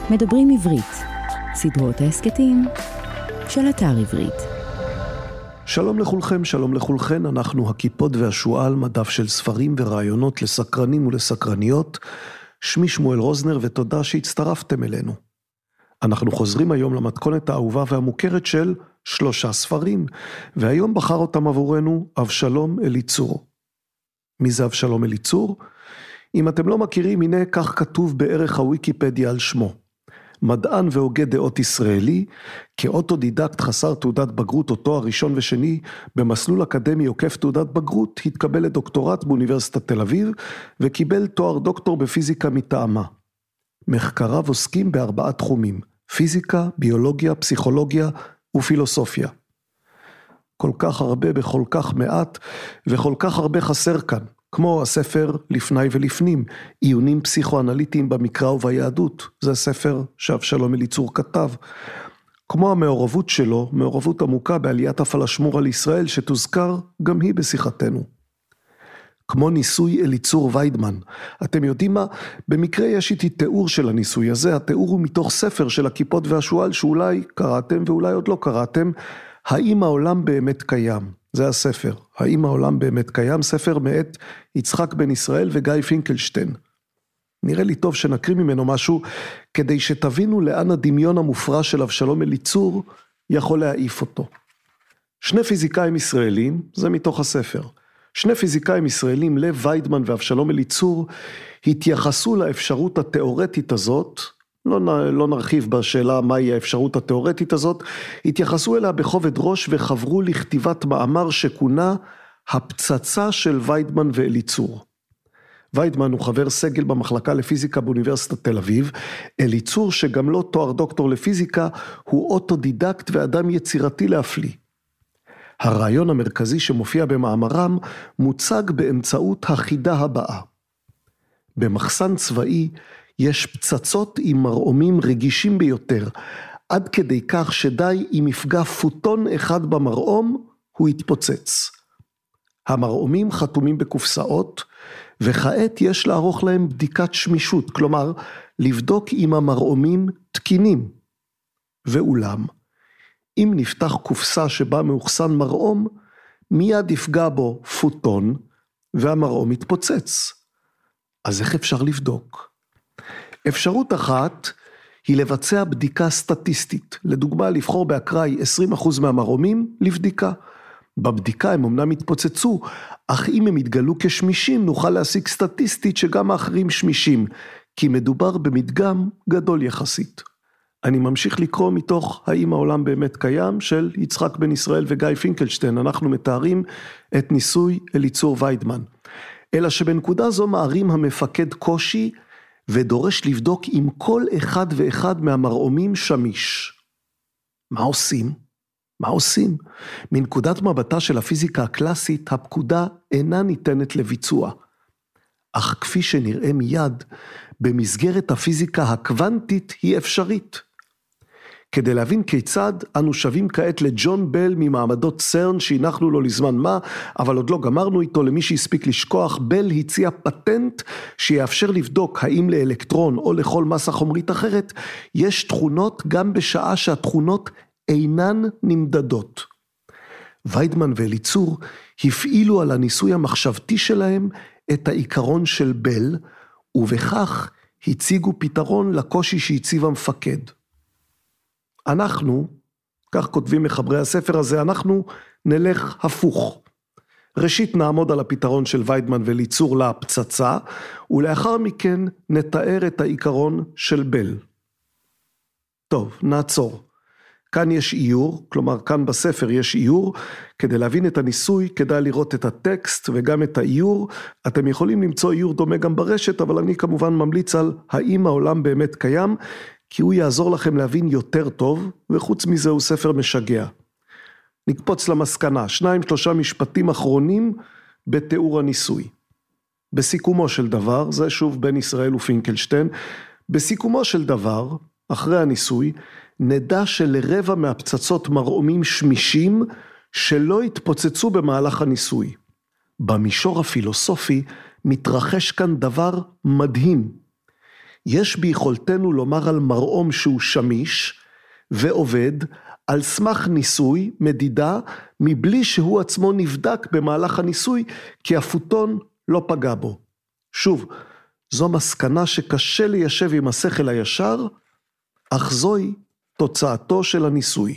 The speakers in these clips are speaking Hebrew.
מדברים עברית, סדרות ההסקטים של אתר עברית. שלום לכולכם, שלום לכולכן, אנחנו הקיפוד והשועל, מדף של ספרים ורעיונות לסקרנים ולסקרניות. שמי שמואל רוזנר ותודה שהצטרפתם אלינו. אנחנו חוזרים היום למתכונת האהובה והמוכרת של 3 ספרים, והיום בחר אותם עבורנו אבשלום אליצור. מי זה אבשלום אליצור? אם אתם לא מכירים, הנה כך כתוב בערך הוויקיפדיה על שמו. מדען והוגה דעות ישראלי, כאוטודידקט חסר תעודת בגרות או תואר ראשון ושני, במסלול אקדמי עוקף תעודת בגרות, התקבל לדוקטורט באוניברסיטת תל אביב, וקיבל תואר דוקטור בפיזיקה מטעמה. מחקריו עוסקים ב4 תחומים, פיזיקה, ביולוגיה, פסיכולוגיה ופילוסופיה. כל כך הרבה בכל כך מעט, וכל כך הרבה חסר כאן. כמו הספר לפני ולפנים, עיונים פסיכואנליטיים במקרא וביהדות, זה ספר שאבשלום אליצור כתב. כמו המעורבות שלו, מעורבות עמוקה בעליית הפלאשמורה על ישראל, שתוזכר גם היא בשיחתנו. כמו ניסוי אליצור ויידמן. אתם יודעים מה? במקרה יש איתי תיאור של הניסוי הזה, התיאור הוא מתוך ספר של הקיפוד והשועל, שאולי קראתם ואולי עוד לא קראתם, האם העולם באמת קיים? זה הספר, האם העולם באמת קיים? ספר מאת יצחק בן ישראל וגיא פינקלשטיין. נראה לי טוב שנקריא ממנו משהו, כדי שתבינו לאן הדמיון המופרע של אבשלום אליצור יכול להעיף אותו. 2 פיזיקאים ישראלים, זה מתוך הספר, 2 פיזיקאים ישראלים, לב ויידמן ואבשלום אליצור, התייחסו לאפשרות התיאורטית הזאת, לא נרחיב בשאלה מהי האפשרות התיאורטית הזאת, התייחסו אליה בכובד ראש וחברו לכתיבת מאמר שכונה הפצצה של ויידמן ואליצור. ויידמן הוא חבר סגל במחלקה לפיזיקה באוניברסיטת תל אביב, אליצור שגם לא תואר דוקטור לפיזיקה, הוא אוטודידקט ואדם יצירתי להפליא. הרעיון המרכזי שמופיע במאמרם מוצג באמצעות החידה הבאה. במחסן צבאי יש פצצות עם מרעומים רגישים ביותר, עד כדי כך שדי אם יפגע פוטון אחד במרעום, הוא יתפוצץ. המרעומים חתומים בקופסאות, וכעת יש לערוך להם בדיקת שמישות, כלומר, לבדוק אם המרעומים תקינים. ואולם, אם נפתח קופסה שבה מאוחסן מרעום, מיד יפגע בו פוטון, והמרעום יתפוצץ. אז איך אפשר לבדוק? אפשרות אחת היא לבצע בדיקה סטטיסטית, לדוגמה לבחור באקראי 20% מהמרעומים לבדיקה. בבדיקה הם אמנם התפוצצו, אך אם הם יתגלו כשמישים נוכל להשיג סטטיסטית שגם האחרים שמישים, כי מדובר במדגם גדול יחסית. אני ממשיך לקרוא מתוך האם העולם באמת קיים של יצחק בן ישראל וגיא פינקלשטיין, אנחנו מתארים את ניסוי אליצור ויידמן. אלא שבנקודה זו מערים המפקד קושי, ודורש לבדוק אם כל אחד ואחד מהמרעומים שמיש. מה עושים? מה עושים? מנקודת מבטה של הפיזיקה הקלאסית, הפקודה אינה ניתנת לביצוע. אך כפי שנראה מיד, במסגרת הפיזיקה הקוונטית היא אפשרית. כדי להבין כיצד אנו שווים כעת לג'ון בל ממעמדות סרן שהנחנו לו לזמן מה, אבל עוד לא גמרנו איתו. למי שהספיק לשכוח, בל הציע פטנט שיאפשר לבדוק האם לאלקטרון או לכל מסה חומרית אחרת יש תכונות גם בשעה שהתכונות אינן נמדדות. ויידמן ואליצור הפעילו על הניסוי המחשבתי שלהם את העיקרון של בל, ובכך הציגו פתרון לקושי שהציב המפקד. אנחנו, כך כותבים מחברי הספר הזה, אנחנו נלך הפוך. ראשית נעמוד על הפתרון של ויידמן ואליצור לפצצה, ולאחר מכן נתאר את העיקרון של בל. טוב, נעצור. כאן יש איור, כלומר כאן בספר יש איור, כדי להבין את הניסוי כדאי לראות את הטקסט וגם את האיור. אתם יכולים למצוא איור דומה גם ברשת, אבל אני כמובן ממליץ על האם העולם באמת קיים, כי הוא יעזור לכם להבין יותר טוב, וחוץ מזה הוא ספר משגע. נקפוץ למסקנה, 2-3 משפטים אחרונים בתיאור הניסוי. בסיכומו של דבר, זה שוב בן ישראל ופינקלשטיין, בסיכומו של דבר, אחרי הניסוי, נדע שלרבע מהפצצות מרעומים שמישים, שלא התפוצצו במהלך הניסוי. במישור הפילוסופי, מתרחש כאן דבר מדהים. יש ביכולתנו לומר על מרעום שהוא שמיש ועובד על סמך ניסוי, מדידה, מבלי שהוא עצמו נבדק במהלך הניסוי, כי הפוטון לא פגע בו. שוב, זו מסקנה שקשה ליישב עם השכל הישר, אך זוהי תוצאתו של הניסוי.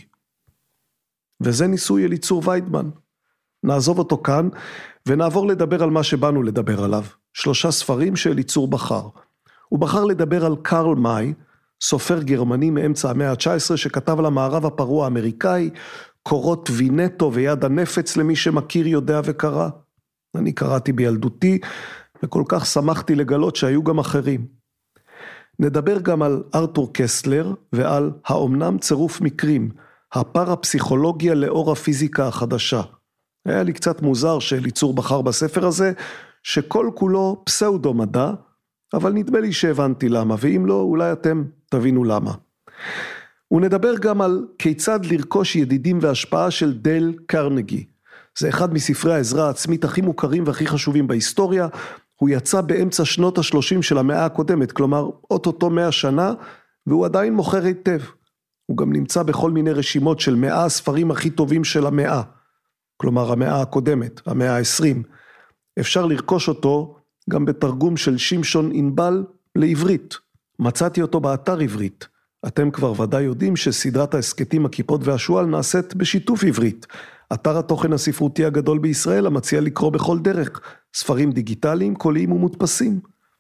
וזה ניסוי אליצור ויידמן. נעזוב אותו כאן, ונעבור לדבר על מה שבאנו לדבר עליו. 3 ספרים שאליצור בחר. הוא בחר לדבר על קרל מאי, סופר גרמני מאמצע המאה ה-19, שכתב על המערב הפרוע האמריקאי, קורות וינטו ויד הנפץ למי שמכיר יודע וקרא. אני קראתי בילדותי, וכל כך שמחתי לגלות שהיו גם אחרים. נדבר גם על ארתור קסלר, ועל האומנם צירוף מקרים, הפרפסיכולוגיה לאור הפיזיקה החדשה. היה לי קצת מוזר שאליצור בחר בספר הזה, שכל כולו פסאודו מדע, אבל נדמה לי שהבנתי למה, ואם לא, אולי אתם תבינו למה. ונדבר גם על כיצד לרכוש ידידים והשפעה של דייל קרנגי. זה אחד מספרי העזרה העצמית הכי מוכרים והכי חשובים בהיסטוריה, הוא יצא באמצע שנות ה-30 של המאה הקודמת, כלומר, אוטוטו 100 שנה, והוא עדיין מוכר היטב. הוא גם נמצא בכל מיני רשימות של 100 הספרים הכי טובים של המאה, כלומר המאה הקודמת, המאה ה-20. אפשר לרכוש אותו גם בתרגום של שמשון ענבל לעברית. מצאתי אותו באתר עברית. אתם כבר ודאי יודעים שסדרת העסקתים הכיפות והשואל נעשית בשיתוף עברית. אתר התוכן הספרותי הגדול בישראל המציע לקרוא בכל דרך, ספרים דיגיטליים, קוליים ומודפסים.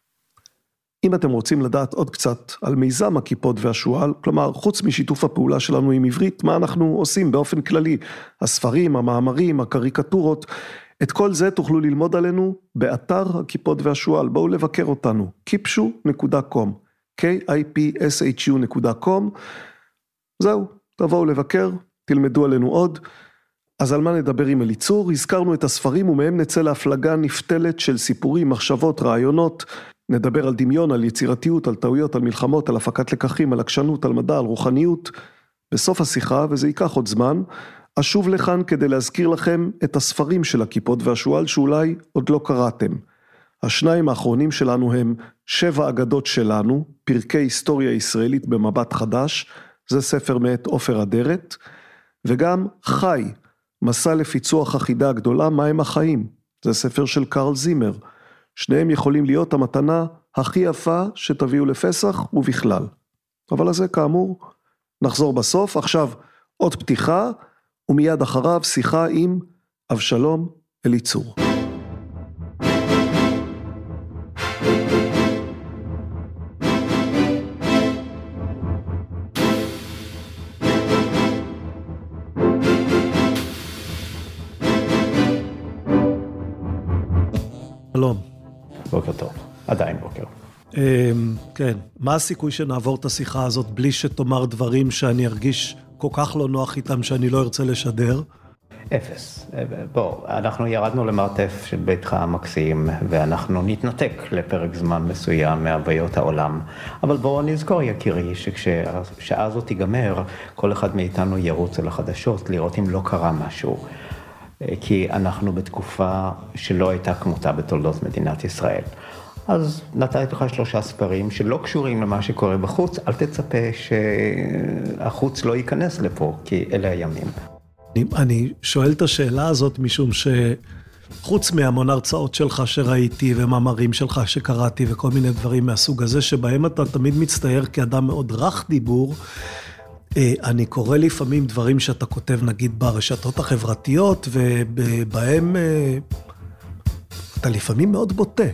אם אתם רוצים לדעת עוד קצת על מיזם הכיפות והשואל, כלומר חוץ משיתוף הפעולה שלנו עם עברית, מה אנחנו עושים באופן כללי, הספרים, המאמרים, הקריקטורות, את כל זה תוכלו ללמוד עלינו באתר הכיפות והשואל, בואו לבקר אותנו, kipshu.com, kipshu.com, זהו, תבואו לבקר, תלמדו עלינו עוד. אז על מה נדבר עם אליצור? הזכרנו את הספרים ומהם נצא להפלגה נפתלת של סיפורים, מחשבות, רעיונות, נדבר על דמיון, על יצירתיות, על טעויות, על מלחמות, על הפקת לקחים, על עקשנות, על מדע, על רוחניות. בסוף השיחה, וזה ייקח עוד זמן, אשוב לכאן כדי להזכיר לכם את הספרים של הכיפות והשואל שאולי עוד לא קראתם. השניים האחרונים שלנו הם 7 אגדות שלנו, פרקי היסטוריה ישראלית במבט חדש, זה ספר מאת עופר אדרת, וגם חי, מסע לפיצוח החידה הגדולה, מהם החיים, זה ספר של קרל זימר. שניהם יכולים להיות המתנה הכי יפה שתביאו לפסח ובכלל. אבל לזה כאמור, נחזור בסוף. עכשיו עוד פתיחה, ומיד אחריו שיחה עם אבשלום אליצור. שלום. בוקר טוב, עדיין בוקר. כן, מה הסיכוי שנעבור את השיחה הזאת בלי שתאמר דברים שאני ארגיש כל כך לא נוח איתם שאני לא ארצה לשדר? 0. בוא, אנחנו ירדנו למרתף של ביתך המקסים, ואנחנו נתנתק לפרק זמן מסוים מהוויות העולם. אבל בואו נזכור, יקירי, שכשהשעה הזאת תיגמר, כל אחד מאיתנו ירוץ אל החדשות, לראות אם לא קרה משהו. כי אנחנו בתקופה שלא הייתה כמותה בתולדות מדינת ישראל. אז נתתי לך 3 ספרים שלא קשורים למה שקורה בחוץ, אל תצפה שהחוץ לא ייכנס לפה, כי אלה הימים. אני שואל את השאלה הזאת משום שחוץ מהמון הרצאות שלך שראיתי ומאמרים שלך שקראתי וכל מיני דברים מהסוג הזה, שבהם אתה תמיד מצטייר כאדם מאוד רך דיבור, אני קורא לפעמים דברים שאתה כותב נגיד ברשתות החברתיות, ובהם אתה לפעמים מאוד בוטה.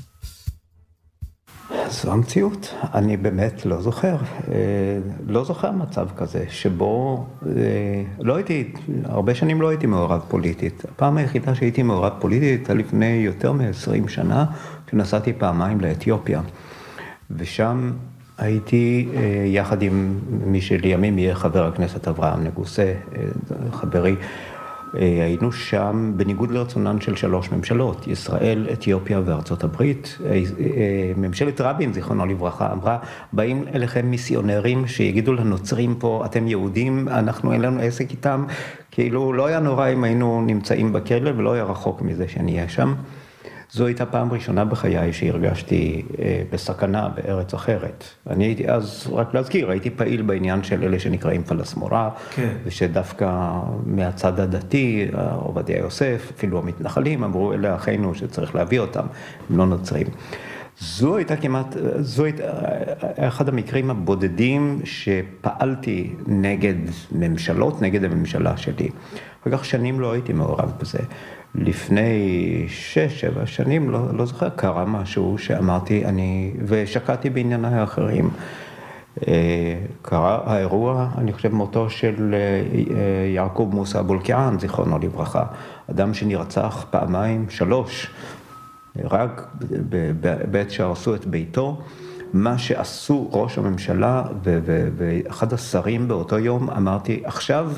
זו המציאות. אני באמת לא זוכר. לא זוכר מצב כזה, שבו לא הייתי, הרבה שנים לא הייתי מעורב פוליטית. הפעם היחידה שהייתי מעורב פוליטית הייתה לפני יותר מ-20 שנה, כשנסעתי פעמיים לאתיופיה. ושם הייתי יחד עם מי שלימים יהיה חבר הכנסת אברהם נגוסה, חברי, היינו שם בניגוד לרצונן של 3 ממשלות, ישראל, אתיופיה וארצות הברית. ממשלת רבין, זיכרונו לברכה, אמרה, באים אליכם מיסיונרים שיגידו לנוצרים פה, אתם יהודים, אנחנו אין לנו עסק איתם, כאילו לא היה נורא אם היינו נמצאים בכלא ולא היה רחוק מזה שנהיה שם. זו הייתה פעם ראשונה בחיי שהרגשתי בסכנה בארץ אחרת. אני הייתי אז, רק להזכיר, הייתי פעיל בעניין של אלה שנקראים פלסמורה, כן. ושדווקא מהצד הדתי, עובדיה יוסף, אפילו המתנחלים, אמרו אלה אחינו שצריך להביא אותם, הם לא נוצרים. זו הייתה אחד המקרים הבודדים שפעלתי נגד ממשלות, נגד הממשלה שלי. אחר כך שנים לא הייתי מעורב בזה. לפני 6-7 שנים, לא זוכר, קרה משהו שאמרתי, ושקעתי בענייני האחרים. קרה האירוע, אני חושב, מותו של יעקוב מוסא אבו אלקיעאן, זיכרונו לברכה. אדם שנרצח פעמיים, 3, רק בעת שהרסו את ביתו. מה שעשו ראש הממשלה ואחד השרים באותו יום, אמרתי, עכשיו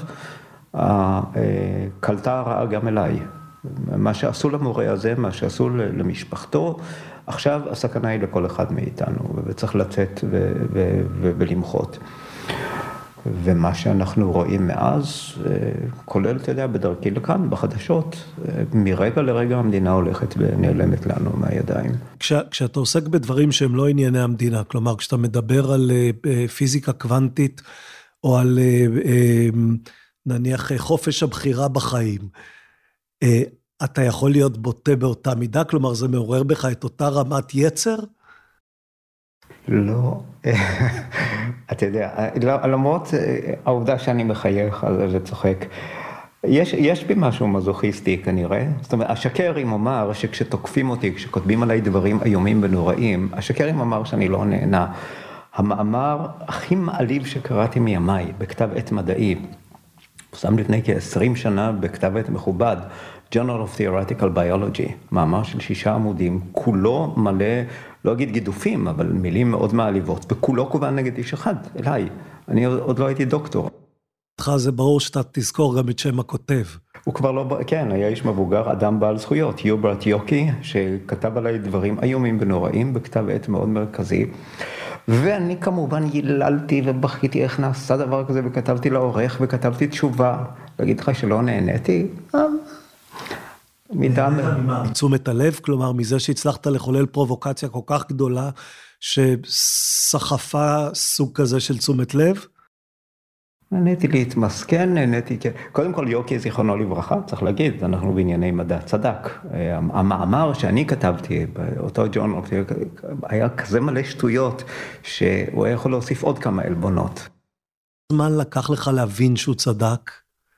קלטה הרעה גם אליי. מה שעשו למורה הזה, מה שעשו למשפחתו, עכשיו הסכנה היא לכל אחד מאיתנו, וצריך לצאת ולמחות. ומה שאנחנו רואים מאז, כולל, אתה יודע, בדרכי לכאן, בחדשות, מרגע לרגע המדינה הולכת ונעלמת לנו מהידיים. כשאתה עוסק בדברים שהם לא ענייני המדינה, כלומר, כשאתה מדבר על פיזיקה קוונטית, או על נניח חופש הבחירה בחיים, אתה יכול להיות בוטה באותה מידה? כלומר, זה מעורר בך את אותה רמת יצר? לא, אתה יודע, למרות העובדה שאני מחייך וצוחק, יש בי משהו מזוכיסטי כנראה. זאת אומרת, השקרים אומר שכשתוקפים אותי, כשכותבים עליי דברים איומים ונוראים, השקרים אומר שאני לא נהנה. המאמר הכי מעליב שקראתי מימיי, בכתב עת מדעי, פורסם לפני כ-20 שנה בכתב עת מכובד, Journal of Theoretical Biology, מאמר של 6 עמודים, כולו מלא, לא אגיד גידופים, אבל מילים מאוד מעליבות, וכולו כוון נגד איש אחד, אליי. אני עוד לא הייתי דוקטור. זה ברור שאתה תזכור גם את שם הכותב. הוא כבר לא, כן, היה איש מבוגר, אדם בעל זכויות, יוברט יוקי, שכתב עליי דברים איומים ונוראים, בכתב עת מאוד מרכזי. ואני כמובן יללתי ובכיתי איך נעשה דבר כזה, וכתבתי לעורך וכתבתי תשובה. להגיד לך שלא נהניתי? תשומת הלב, כלומר, מזה שהצלחת לחולל פרובוקציה כל כך גדולה, שסחפה סוג כזה של תשומת לב? נהניתי להתמסכן, נהניתי, קודם כל יוקי זיכרונו לברכה, צריך להגיד, אנחנו בענייני מדע, צדק. המאמר שאני כתבתי באותו ג'ון, היה כזה מלא שטויות, שהוא היה יכול להוסיף עוד כמה אלבונות. זמן לקח לך להבין שהוא צדק?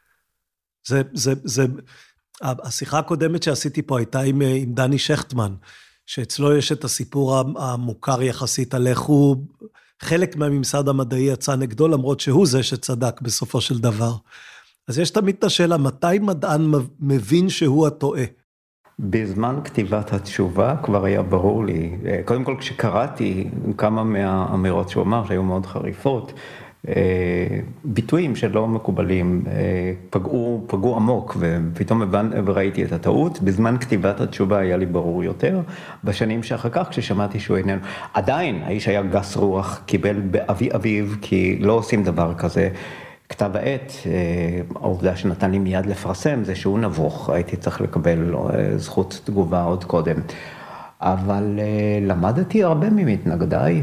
השיחה הקודמת שעשיתי פה הייתה עם דני שכטמן, שאצלו יש את הסיפור המוכר יחסית על איך הוא, חלק מהממסד המדעי יצא נגדו, למרות שהוא זה שצדק בסופו של דבר. אז יש תמיד את השאלה, מתי מדען מבין שהוא הטועה? בזמן כתיבת התשובה כבר היה ברור לי, קודם כל כשקראתי כמה מהאמירות שהוא אמר, שהיו מאוד חריפות, ביטויים שלא מקובלים, פגעו עמוק, ופתאום ראיתי את הטעות. בזמן כתיבת התשובה היה לי ברור יותר. בשנים שאחר כך, כששמעתי שהוא איננו, עדיין האיש היה גס רוח, קיבל באבי אביב, כי לא עושים דבר כזה. כתב העת, העובדה שנתן לי מיד לפרסם, זה שהוא נבוך, הייתי צריך לקבל זכות תגובה עוד קודם. אבל למדתי הרבה ממתנגדיי,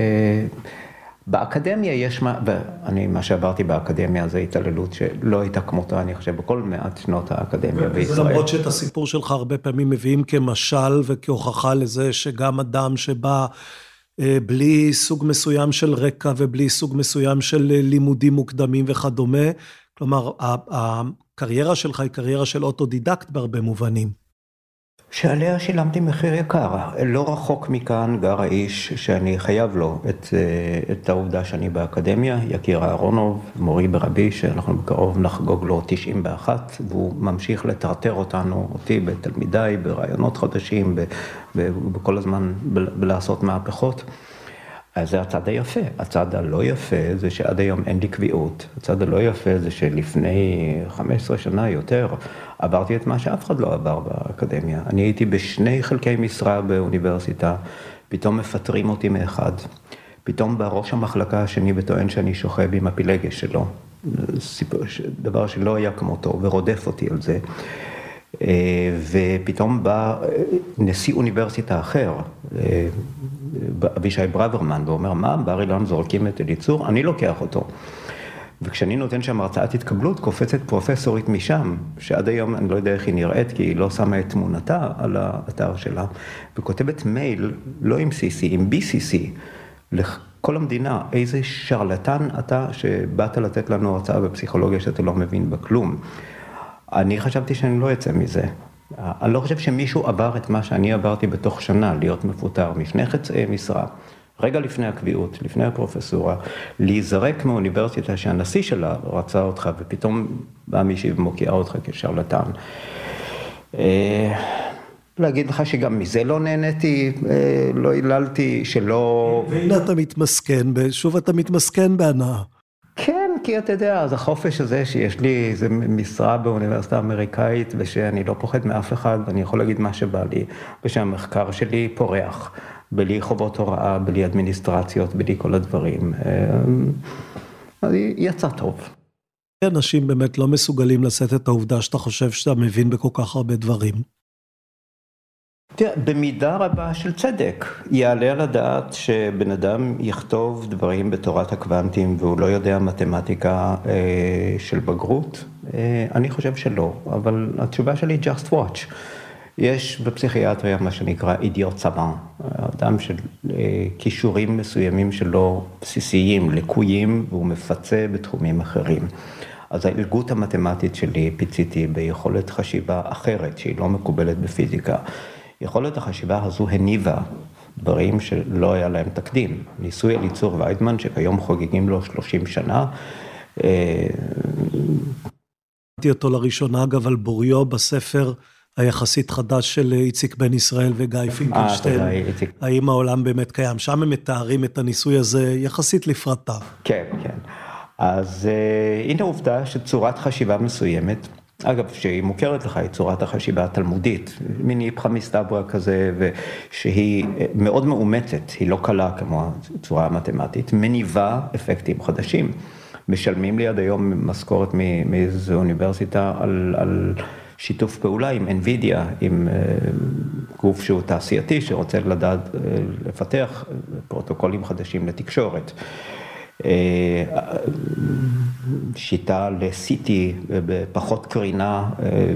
באקדמיה יש מה שעברתי באקדמיה זה התעללות שלא הייתה כמותה, אני חושב, בכל מעט שנות האקדמיה בישראל. למרות שאת הסיפור שלך הרבה פעמים מביאים כמשל וכהוכחה לזה שגם אדם שבא בלי סוג מסוים של רקע ובלי סוג מסוים של לימודים מוקדמים וכדומה, כלומר, הקריירה שלך היא קריירה של אוטודידקט בהרבה מובנים. שעליה שילמתי מחיר יקר. לא רחוק מכאן גר האיש שאני חייב לו את העובדה שאני באקדמיה, יקיר אהרונוב, מורי ברבי, שאנחנו בקרוב נחגוג לו 91, והוא ממשיך לטרטר אותי בתלמידיי, ברעיונות חדשים, ובכל הזמן בלעשות מהפכות. אז זה הצד היפה. הצד הלא יפה זה שעד היום אין לי קביעות. הצד הלא יפה זה שלפני 15 שנה יותר עברתי את מה שאף אחד לא עבר באקדמיה. אני הייתי בשני חלקי משרה באוניברסיטה, פתאום מפטרים אותי מאחד. פתאום בראש המחלקה השני וטוען שאני שוכב עם הפילגש שלו. דבר שלא היה כמותו ורודף אותי על זה. ופתאום בא נשיא אוניברסיטה אחר, אבישי ברוורמן, ואומר, מה, בר אילן זורקים את אליצור? אני לוקח אותו. וכשאני נותן שם הרצאת התקבלות, קופצת פרופסורית משם, שעד היום אני לא יודע איך היא נראית, כי היא לא שמה את תמונתה על האתר שלה, וכותבת מייל, לא עם CC, עם BCC, לכל המדינה, איזה שרלטן אתה שבאת לתת לנו הרצאה בפסיכולוגיה שאתה לא מבין בכלום. אני חשבתי שאני לא אצא מזה. אני לא חושב שמישהו עבר את מה שאני עברתי בתוך שנה, להיות מפוטר מפני חצאי משרה, רגע לפני הקביעות, לפני הפרופסורה, להיזרק מאוניברסיטה שהנשיא שלה רצה אותך, ופתאום בא מישהי ומוקיעה אותך כשרלטן. להגיד לך שגם מזה לא נהניתי, לא היללתי, שלא... והנה אתה מתמסכן, שוב אתה מתמסכן בהנאה. כן, כי אתה יודע, אז החופש הזה שיש לי איזו משרה באוניברסיטה האמריקאית, ושאני לא פוחד מאף אחד, ואני יכול להגיד מה שבא לי, ושהמחקר שלי פורח, בלי חובות הוראה, בלי אדמיניסטרציות, בלי כל הדברים. אז יצא טוב. אנשים באמת לא מסוגלים לשאת את העובדה שאתה חושב שאתה מבין בכל כך הרבה דברים. תראה, במידה רבה של צדק, יעלה על הדעת שבן אדם יכתוב דברים בתורת הקוונטים והוא לא יודע מתמטיקה של בגרות. אני חושב שלא, אבל התשובה שלי just watch. יש בפסיכיאטריה מה שנקרא אידיוט סוואן, אדם של כישורים מסוימים שלו בסיסיים, לקויים, והוא מפצה בתחומים אחרים. אז ההלגות המתמטית שלי פיציתי ביכולת חשיבה אחרת שהיא לא מקובלת בפיזיקה. יכולת החשיבה הזו הניבה דברים שלא היה להם תקדים. ניסוי אליצור ויידמן, שכיום חוגגים לו 30 שנה. ראיתי אותו לראשונה, אגב, על בוריו בספר היחסית חדש של איציק בן ישראל וגיא פינקלשטיין. האם העולם באמת קיים? שם הם מתארים את הניסוי הזה יחסית לפרטיו. כן, כן. אז הנה עובדה שצורת חשיבה מסוימת, אגב, שהיא מוכרת לך, היא צורת החשיבה התלמודית, מיני איפכא מסתברא כזה, ושהיא מאוד מאומצת, היא לא קלה כמו הצורה המתמטית, מניבה אפקטים חדשים. משלמים לי עד היום משכורת מאיזו אוניברסיטה על שיתוף פעולה עם NVIDIA, עם גוף שהוא תעשייתי, שרוצה לדעת לפתח פרוטוקולים חדשים לתקשורת. שיטה ל-CT בפחות קרינה,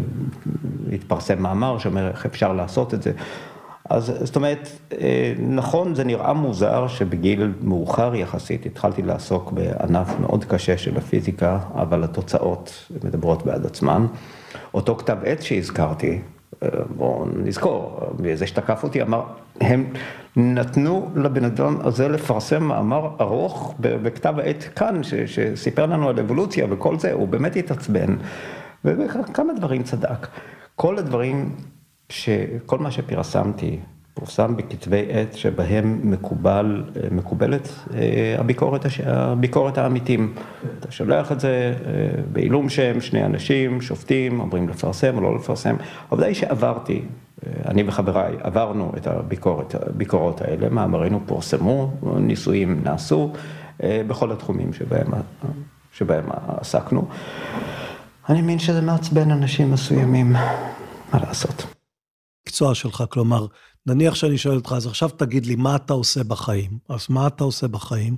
התפרסם מאמר שאומר איך אפשר לעשות את זה. אז זאת אומרת, נכון, זה נראה מוזר שבגיל מאוחר יחסית התחלתי לעסוק בענף מאוד קשה של הפיזיקה, אבל התוצאות מדברות בעד עצמן. אותו כתב עת שהזכרתי, בואו נזכור, וזה שתקף אותי, אמר, הם נתנו לבן אדם הזה לפרסם מאמר ארוך בכתב העת כאן, שסיפר לנו על אבולוציה וכל זה, הוא באמת התעצבן, וכמה דברים צדק. כל הדברים, כל מה שפרסמתי, פורסם בכתבי עת שבהם מקובלת הביקורת האמיתים. אתה שולח את זה בעילום שם, שני אנשים, שופטים, אומרים לפרסם או לא לפרסם. העובדה היא שעברתי, אני וחבריי עברנו את הביקורות האלה, מאמרינו פורסמו, ניסויים נעשו, בכל התחומים שבהם עסקנו. אני מאמין שזה מעצבן אנשים מסוימים, מה לעשות. מקצוע שלך, כלומר, נניח שאני שואל אותך, אז עכשיו תגיד לי, מה אתה עושה בחיים? אז מה אתה עושה בחיים?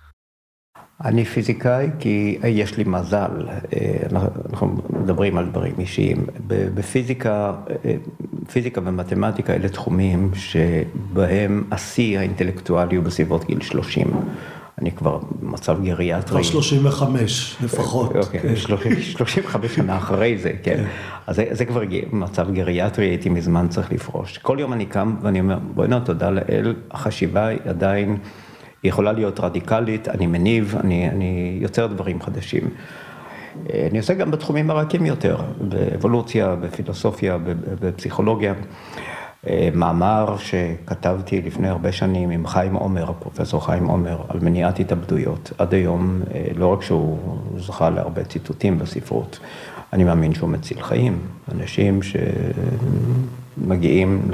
אני פיזיקאי כי יש לי מזל, אנחנו מדברים על דברים אישיים. בפיזיקה, פיזיקה ומתמטיקה אלה תחומים שבהם השיא האינטלקטואלי הוא בסביבות גיל 30. אני כבר במצב גריאטרי. כבר 35 לפחות. אוקיי, 35 שנה אחרי זה, כן. אז זה כבר מצב גריאטרי, הייתי מזמן צריך לפרוש. כל יום אני קם ואני אומר, בואי תודה לאל, החשיבה עדיין יכולה להיות רדיקלית, אני מניב, אני יוצר דברים חדשים. אני עושה גם בתחומים הרכים יותר, באבולוציה, בפילוסופיה, בפסיכולוגיה. מאמר שכתבתי לפני הרבה שנים עם חיים עומר, פרופסור חיים עומר, על מניעת התאבדויות. עד היום, לא רק שהוא זכה להרבה ציטוטים בספרות, אני מאמין שהוא מציל חיים. אנשים שמגיעים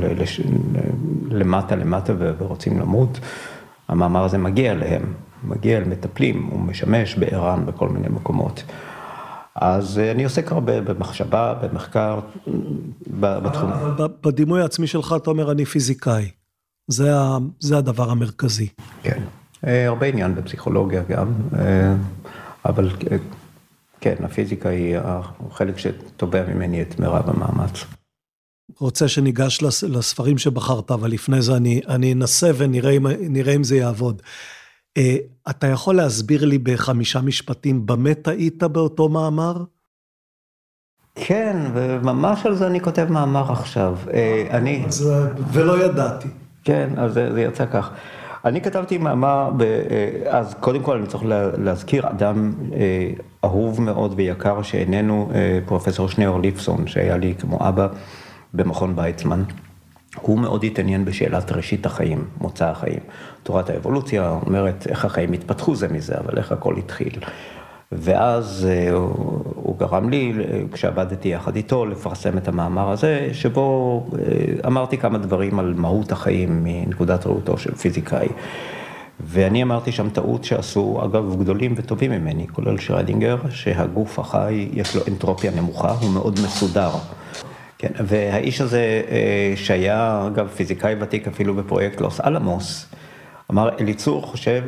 למטה ורוצים למות, המאמר הזה מגיע אליהם, מגיע אל מטפלים, הוא משמש בער"ן בכל מיני מקומות. אז אני עוסק הרבה במחשבה, במחקר, בתחום. אבל בדימוי העצמי שלך אתה אומר, אני פיזיקאי. זה הדבר המרכזי. כן, הרבה עניין בפסיכולוגיה גם, אבל כן, הפיזיקה היא החלק שטובע ממני את מרב המאמץ. רוצה שניגש לספרים שבחרת, אבל לפני זה אני אנסה ונראה אם זה יעבוד. אתה יכול להסביר לי ב5 משפטים, במה טעית באותו מאמר? כן, וממש על זה אני כותב מאמר עכשיו. ולא ידעתי. כן, אז זה יצא כך. אני כתבתי מאמר, אז קודם כל אני צריך להזכיר אדם אהוב מאוד ויקר שאיננו פרופסור שניאור ליפסון, שהיה לי כמו אבא במכון ויצמן. הוא מאוד התעניין בשאלת ראשית החיים, מוצא החיים. תורת האבולוציה אומרת איך החיים התפתחו זה מזה, אבל איך הכל התחיל. ואז הוא גרם לי, כשעבדתי יחד איתו, לפרסם את המאמר הזה, שבו אמרתי כמה דברים על מהות החיים מנקודת ראותו של פיזיקאי. ואני אמרתי שם טעות שעשו, אגב, גדולים וטובים ממני, כולל שרדינגר, שהגוף החי יש לו אנטרופיה נמוכה, הוא מאוד מסודר. כן, והאיש הזה שהיה, אגב, פיזיקאי ותיק אפילו בפרויקט לוס אלמוס, אמר, אליצור חושב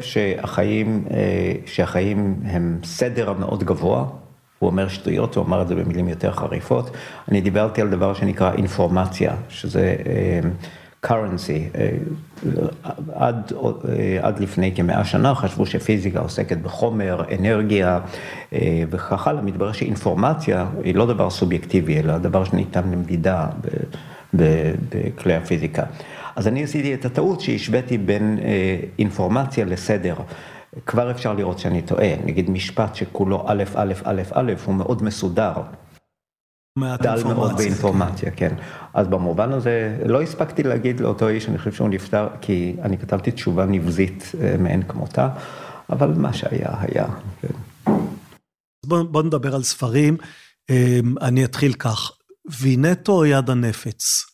שהחיים הם סדר מאוד גבוה, הוא אומר שטויות, הוא אמר את זה במילים יותר חריפות. אני דיברתי על דבר שנקרא אינפורמציה, שזה currency. עד לפני כ100 שנה חשבו שפיזיקה עוסקת בחומר, אנרגיה וכך הלאה. מתברר שאינפורמציה היא לא דבר סובייקטיבי, אלא דבר שניתן למדידה בכלי הפיזיקה. אז אני עשיתי את הטעות שהשוויתי בין אינפורמציה לסדר. כבר אפשר לראות שאני טועה. נגיד משפט שכולו א', א', א', א', הוא מאוד מסודר. דל מאוד באינפורמציה, כן. אז במובן הזה לא הספקתי להגיד לאותו איש, אני חושב שהוא נפטר, כי אני כתבתי תשובה נבזית מעין כמותה, אבל מה שהיה, היה. כן. בוא נדבר על ספרים. אני אתחיל כך. וינטו או יד הנפץ?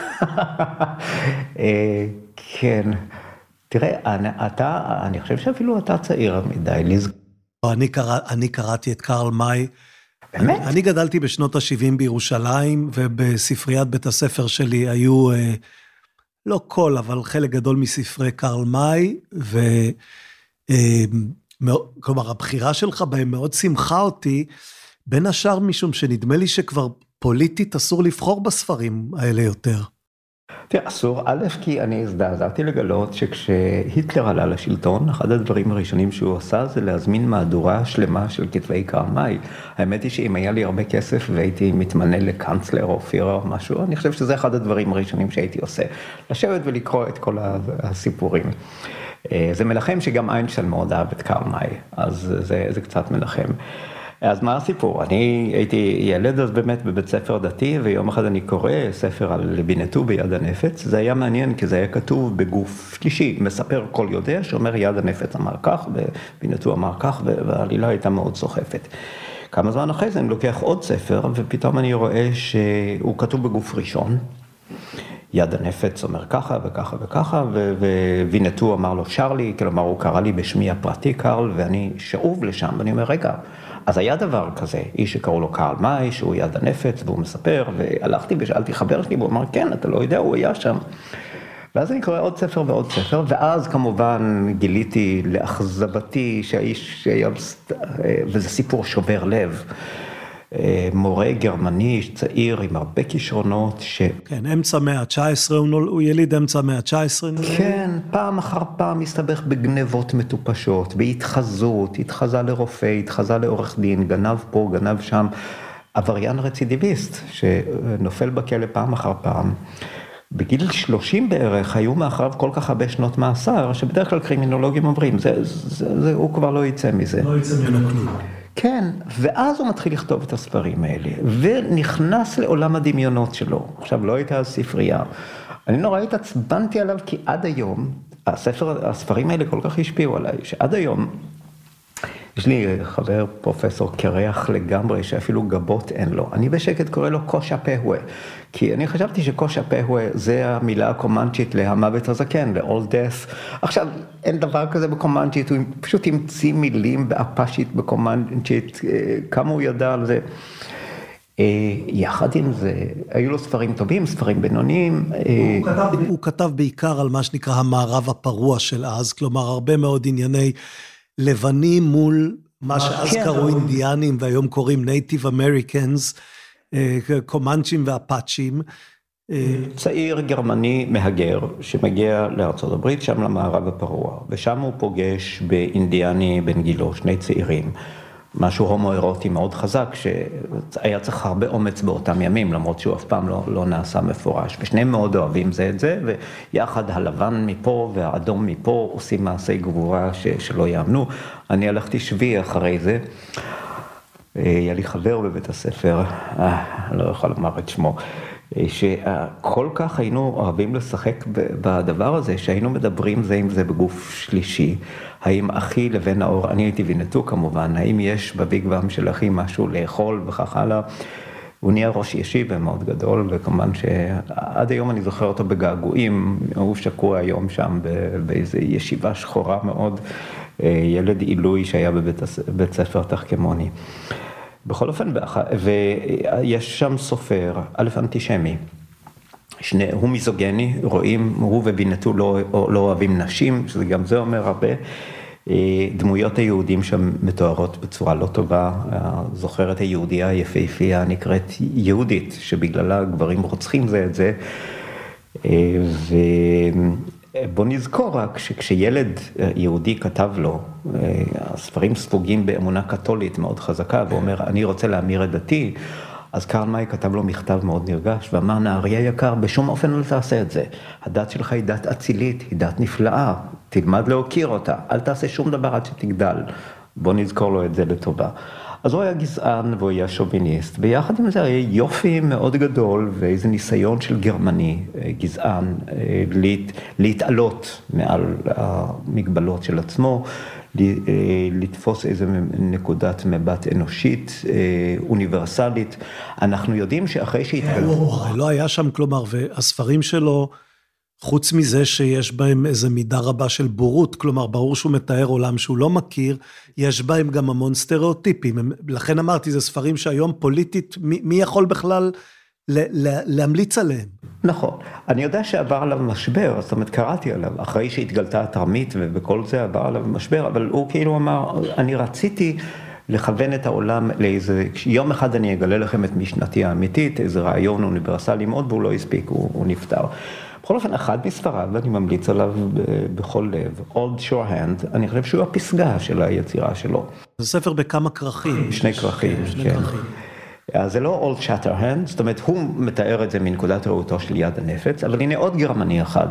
כן. תראה, אני חושב שאפילו אתה צעיר מדי. אני קראתי את קרל מאי. באמת? אני גדלתי בשנות ה-70 בירושלים, ובספריית בית הספר שלי היו, לא כל, אבל חלק גדול מספרי קרל מאי, כלומר, הבחירה שלך בהם מאוד שמחה אותי, בין השאר משום שנדמה לי שכבר פוליטית אסור לבחור בספרים האלה יותר. תראה, אסור, א', כי אני הזדעזעתי לגלות שכשהיטלר עלה לשלטון, אחד הדברים הראשונים שהוא עשה זה להזמין מהדורה שלמה של כתבי קרל מאי. האמת היא שאם היה לי הרבה כסף והייתי מתמנה לקאנצלר או פירר או משהו, אני חושב שזה אחד הדברים הראשונים שהייתי עושה. לשבת ולקרוא את כל הסיפורים. זה מלחם שגם איינשטיין מאוד אהב את קרל מאי, אז זה קצת מלחם. אז מה הסיפור? אני הייתי ילד אז באמת בבית ספר דתי, ויום אחד אני קורא ספר על וינטו ביד הנפץ. זה היה מעניין, כי זה היה כתוב בגוף שלישי, מספר כל יודע, שאומר יד הנפץ אמר כך, ווינטו אמר כך, והעלילה הייתה מאוד סוחפת. כמה זמן אחרי זה אני לוקח עוד ספר, ופתאום אני רואה שהוא כתוב בגוף ראשון. יד הנפץ אומר ככה וככה וככה, ווינטו אמר לו שרלי, כלומר הוא קרא לי בשמי הפרטי קרל, ואני שאוב לשם, ואני אומר רגע, אז היה דבר כזה, איש שקראו לו קרל מאי, שהוא יד הנפץ, והוא מספר, והלכתי ושאלתי חבר שלי, והוא אמר, כן, אתה לא יודע, הוא היה שם. ואז אני קורא עוד ספר ועוד ספר, ואז כמובן גיליתי לאכזבתי שהאיש היה, וזה סיפור שובר לב, מורה גרמני, צעיר עם הרבה כישרונות כן, אמצע מאה ה-19, הוא יליד אמצע מאה ה-19. כן, פעם אחר פעם מסתבך בגנבות מטופשות, בהתחזות, התחזה לרופא, התחזה לעורך דין, גנב פה, גנב שם, עבריין רצידיביסט, שנופל בכלא פעם אחר פעם. בגיל 30 בערך היו מאחריו כל כך הרבה שנות מאסר, שבדרך כלל קרימינולוגים אומרים, הוא כבר לא יצא מזה. לא יצא ממנו כלום. כן, ואז הוא מתחיל לכתוב את הספרים האלה, ונכנס לעולם הדמיונות שלו. עכשיו, לא הייתה ספרייה. אני נורא התעצבנתי עליו, כי עד היום, הספרים האלה כל כך השפיעו עליי, שעד היום, יש לי חבר פרופסור קרח לגמרי, שאפילו גבות אין לו. אני בשקט קורא לו קושה פהווה, כי אני חשבתי שקושה פהווה זה המילה הקומנצ'ית להמוות הזקן, ל-all death. עכשיו, אין דבר כזה בקומנצ'ית, הוא פשוט המציא מילים באפשית בקומנצ'ית, כמה הוא ידע על זה. יחד עם זה, היו לו ספרים טובים, ספרים בינוניים. הוא כתב בעיקר על מה שנקרא המערב הפרוע של אז, כלומר הרבה מאוד ענייני לבנים מול מה שאז קראו אינדיאנים, והיום קוראים נייטיב אמריקנס, קומנצ'ים ואפאצ'ים. צעיר גרמני מהגר שמגיע לארצות הברית, שם למערב הפרוע, ושם הוא פוגש באינדיאני בן גילו, שני צעירים. משהו הומואירוטי מאוד חזק, שהיה צריך הרבה אומץ באותם ימים, למרות שהוא אף פעם לא נעשה מפורש. ושניהם מאוד אוהבים זה את זה, ויחד הלבן מפה והאדום מפה עושים מעשי גבורה שלא יאמנו. אני הלכתי שבי אחרי זה. היה לי חבר בבית הספר, אני לא יכול לומר את שמו, שכל כך היינו אוהבים לשחק בדבר הזה, שהיינו מדברים זה עם זה בגוף שלישי, האם אחי לבן האור, אני הייתי וינתו כמובן, האם יש בביגוואם של אחי משהו לאכול וכך הלאה, הוא נהיה ראש ישיבה מאוד גדול, וכמובן שעד היום אני זוכר אותו בגעגועים, הוא שקוע היום שם באיזו ישיבה שחורה מאוד, ילד עילוי שהיה בבית ספר תחכמוני. בכל אופן, ויש שם סופר, א' אנטישמי, הוא מיזוגני, רואים, הוא ובינתו לא אוהבים נשים, שזה גם זה אומר הרבה, דמויות היהודים שם מתוארות בצורה לא טובה, זוכרת היהודיה היפהפייה נקראת יהודית, שבגללה גברים רוצחים זה את זה, בוא נזכור רק שכשילד יהודי כתב לו, הספרים ספוגים באמונה קתולית מאוד חזקה, ואומר, אני רוצה להמיר את דתי, אז קרל מאי כתב לו מכתב מאוד נרגש, ואמר, נערי יקר, בשום אופן לא תעשה את זה. הדת שלך היא דת אצילית, היא דת נפלאה, תלמד להוקיר אותה, אל תעשה שום דבר עד שתגדל. בוא נזכור לו את זה לטובה. אז הוא היה גזען והוא היה שוביניסט, ויחד עם זה היה יופי מאוד גדול, ואיזה ניסיון של גרמני, גזען, להתעלות מעל המגבלות של עצמו, לתפוס איזו נקודת מבט אנושית, אוניברסלית. אנחנו יודעים שאחרי שהתגלו... לא היה שם, כלומר, והספרים שלו, חוץ מזה שיש בהם איזו מידה רבה של בורות, כלומר, ברור שהוא מתאר עולם שהוא לא מכיר, יש בהם גם המון סטריאוטיפים. לכן אמרתי, זה ספרים שהיום פוליטית, מי יכול בכלל להמליץ עליהם? נכון. אני יודע שעבר עליו משבר, זאת אומרת, קראתי עליו, אחרי שהתגלתה התרמית ובכל זה עבר עליו משבר, אבל הוא כאילו אמר, אני רציתי לכוון את העולם לאיזה, יום אחד אני אגלה לכם את משנתי האמיתית, איזה רעיון אוניברסלי מאוד, והוא לא הספיק, הוא נפטר. בכל אופן, אחד מספריו, ואני ממליץ עליו בכל לב, Old Shorehand, אני חושב שהוא הפסגה של היצירה שלו. זה ספר בכמה כרכים. שני כרכים, כן. אז זה לא Old Shatterhand, זאת אומרת, הוא מתאר את זה מנקודת ראותו של יד הנפץ, אבל הנה עוד גרמני אחד,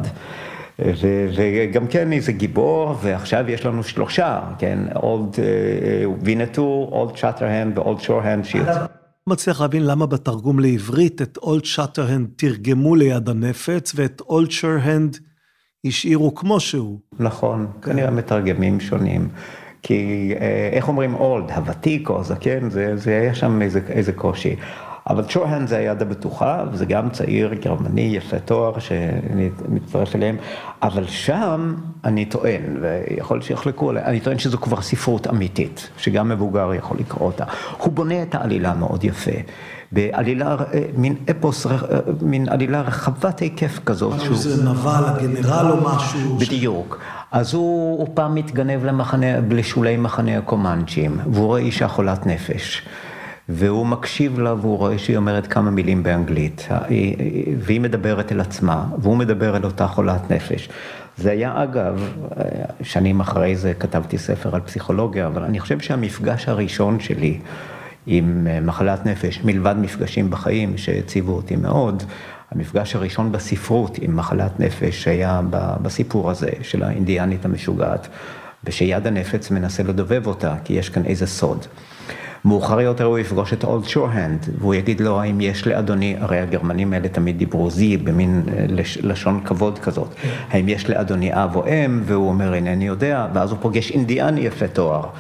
וגם כן איזה גיבור, ועכשיו יש לנו שלושה, כן, Old Winnetou, Old Shatterhand ו-Old Shorehand שיוצא. מצליח להבין למה בתרגום לעברית את Old Shatterhand תרגמו ליד הנפץ, ואת Old Shorehand השאירו כמו שהוא. נכון, כנראה מתרגמים שונים. כי איך אומרים old, הוותיק או זקן, זה היה שם איזה קושי. אבל שורהנד זה היד הבטוחה, וזה גם צעיר גרמני יפה תואר שמצטרף אליהם, אבל שם אני טוען, ויכול שיחלקו עליי, אני טוען שזו כבר ספרות אמיתית, שגם מבוגר יכול לקרוא אותה. הוא בונה את העלילה מאוד יפה, בעלילה, מין אפוס, מין עלילה רחבת היקף כזאת. זה נבל, הגנרל או משהו. בדיוק. אז הוא פעם מתגנב לשולי מחנה הקומנצ'ים, והוא רואה אישה חולת נפש. והוא מקשיב לה, והוא רואה שהיא אומרת כמה מילים באנגלית, והיא מדברת אל עצמה, והוא מדבר אל אותה חולת נפש. זה היה אגב, שנים אחרי זה כתבתי ספר על פסיכולוגיה, אבל אני חושב שהמפגש הראשון שלי עם מחלת נפש, מלבד מפגשים בחיים שהציבו אותי מאוד, המפגש הראשון בספרות עם מחלת נפש היה בסיפור הזה של האינדיאנית המשוגעת, ושיד הנפץ מנסה לדובב אותה, כי יש כאן איזה סוד. מאוחר יותר הוא יפגוש את אולד שורהנד, והוא יגיד לו, האם יש לאדוני, הרי הגרמנים האלה תמיד דיברו זי, במין לשון כבוד כזאת, האם יש לאדוני אב או אם, והוא אומר, אינני יודע, ואז הוא פוגש אינדיאני יפה תואר,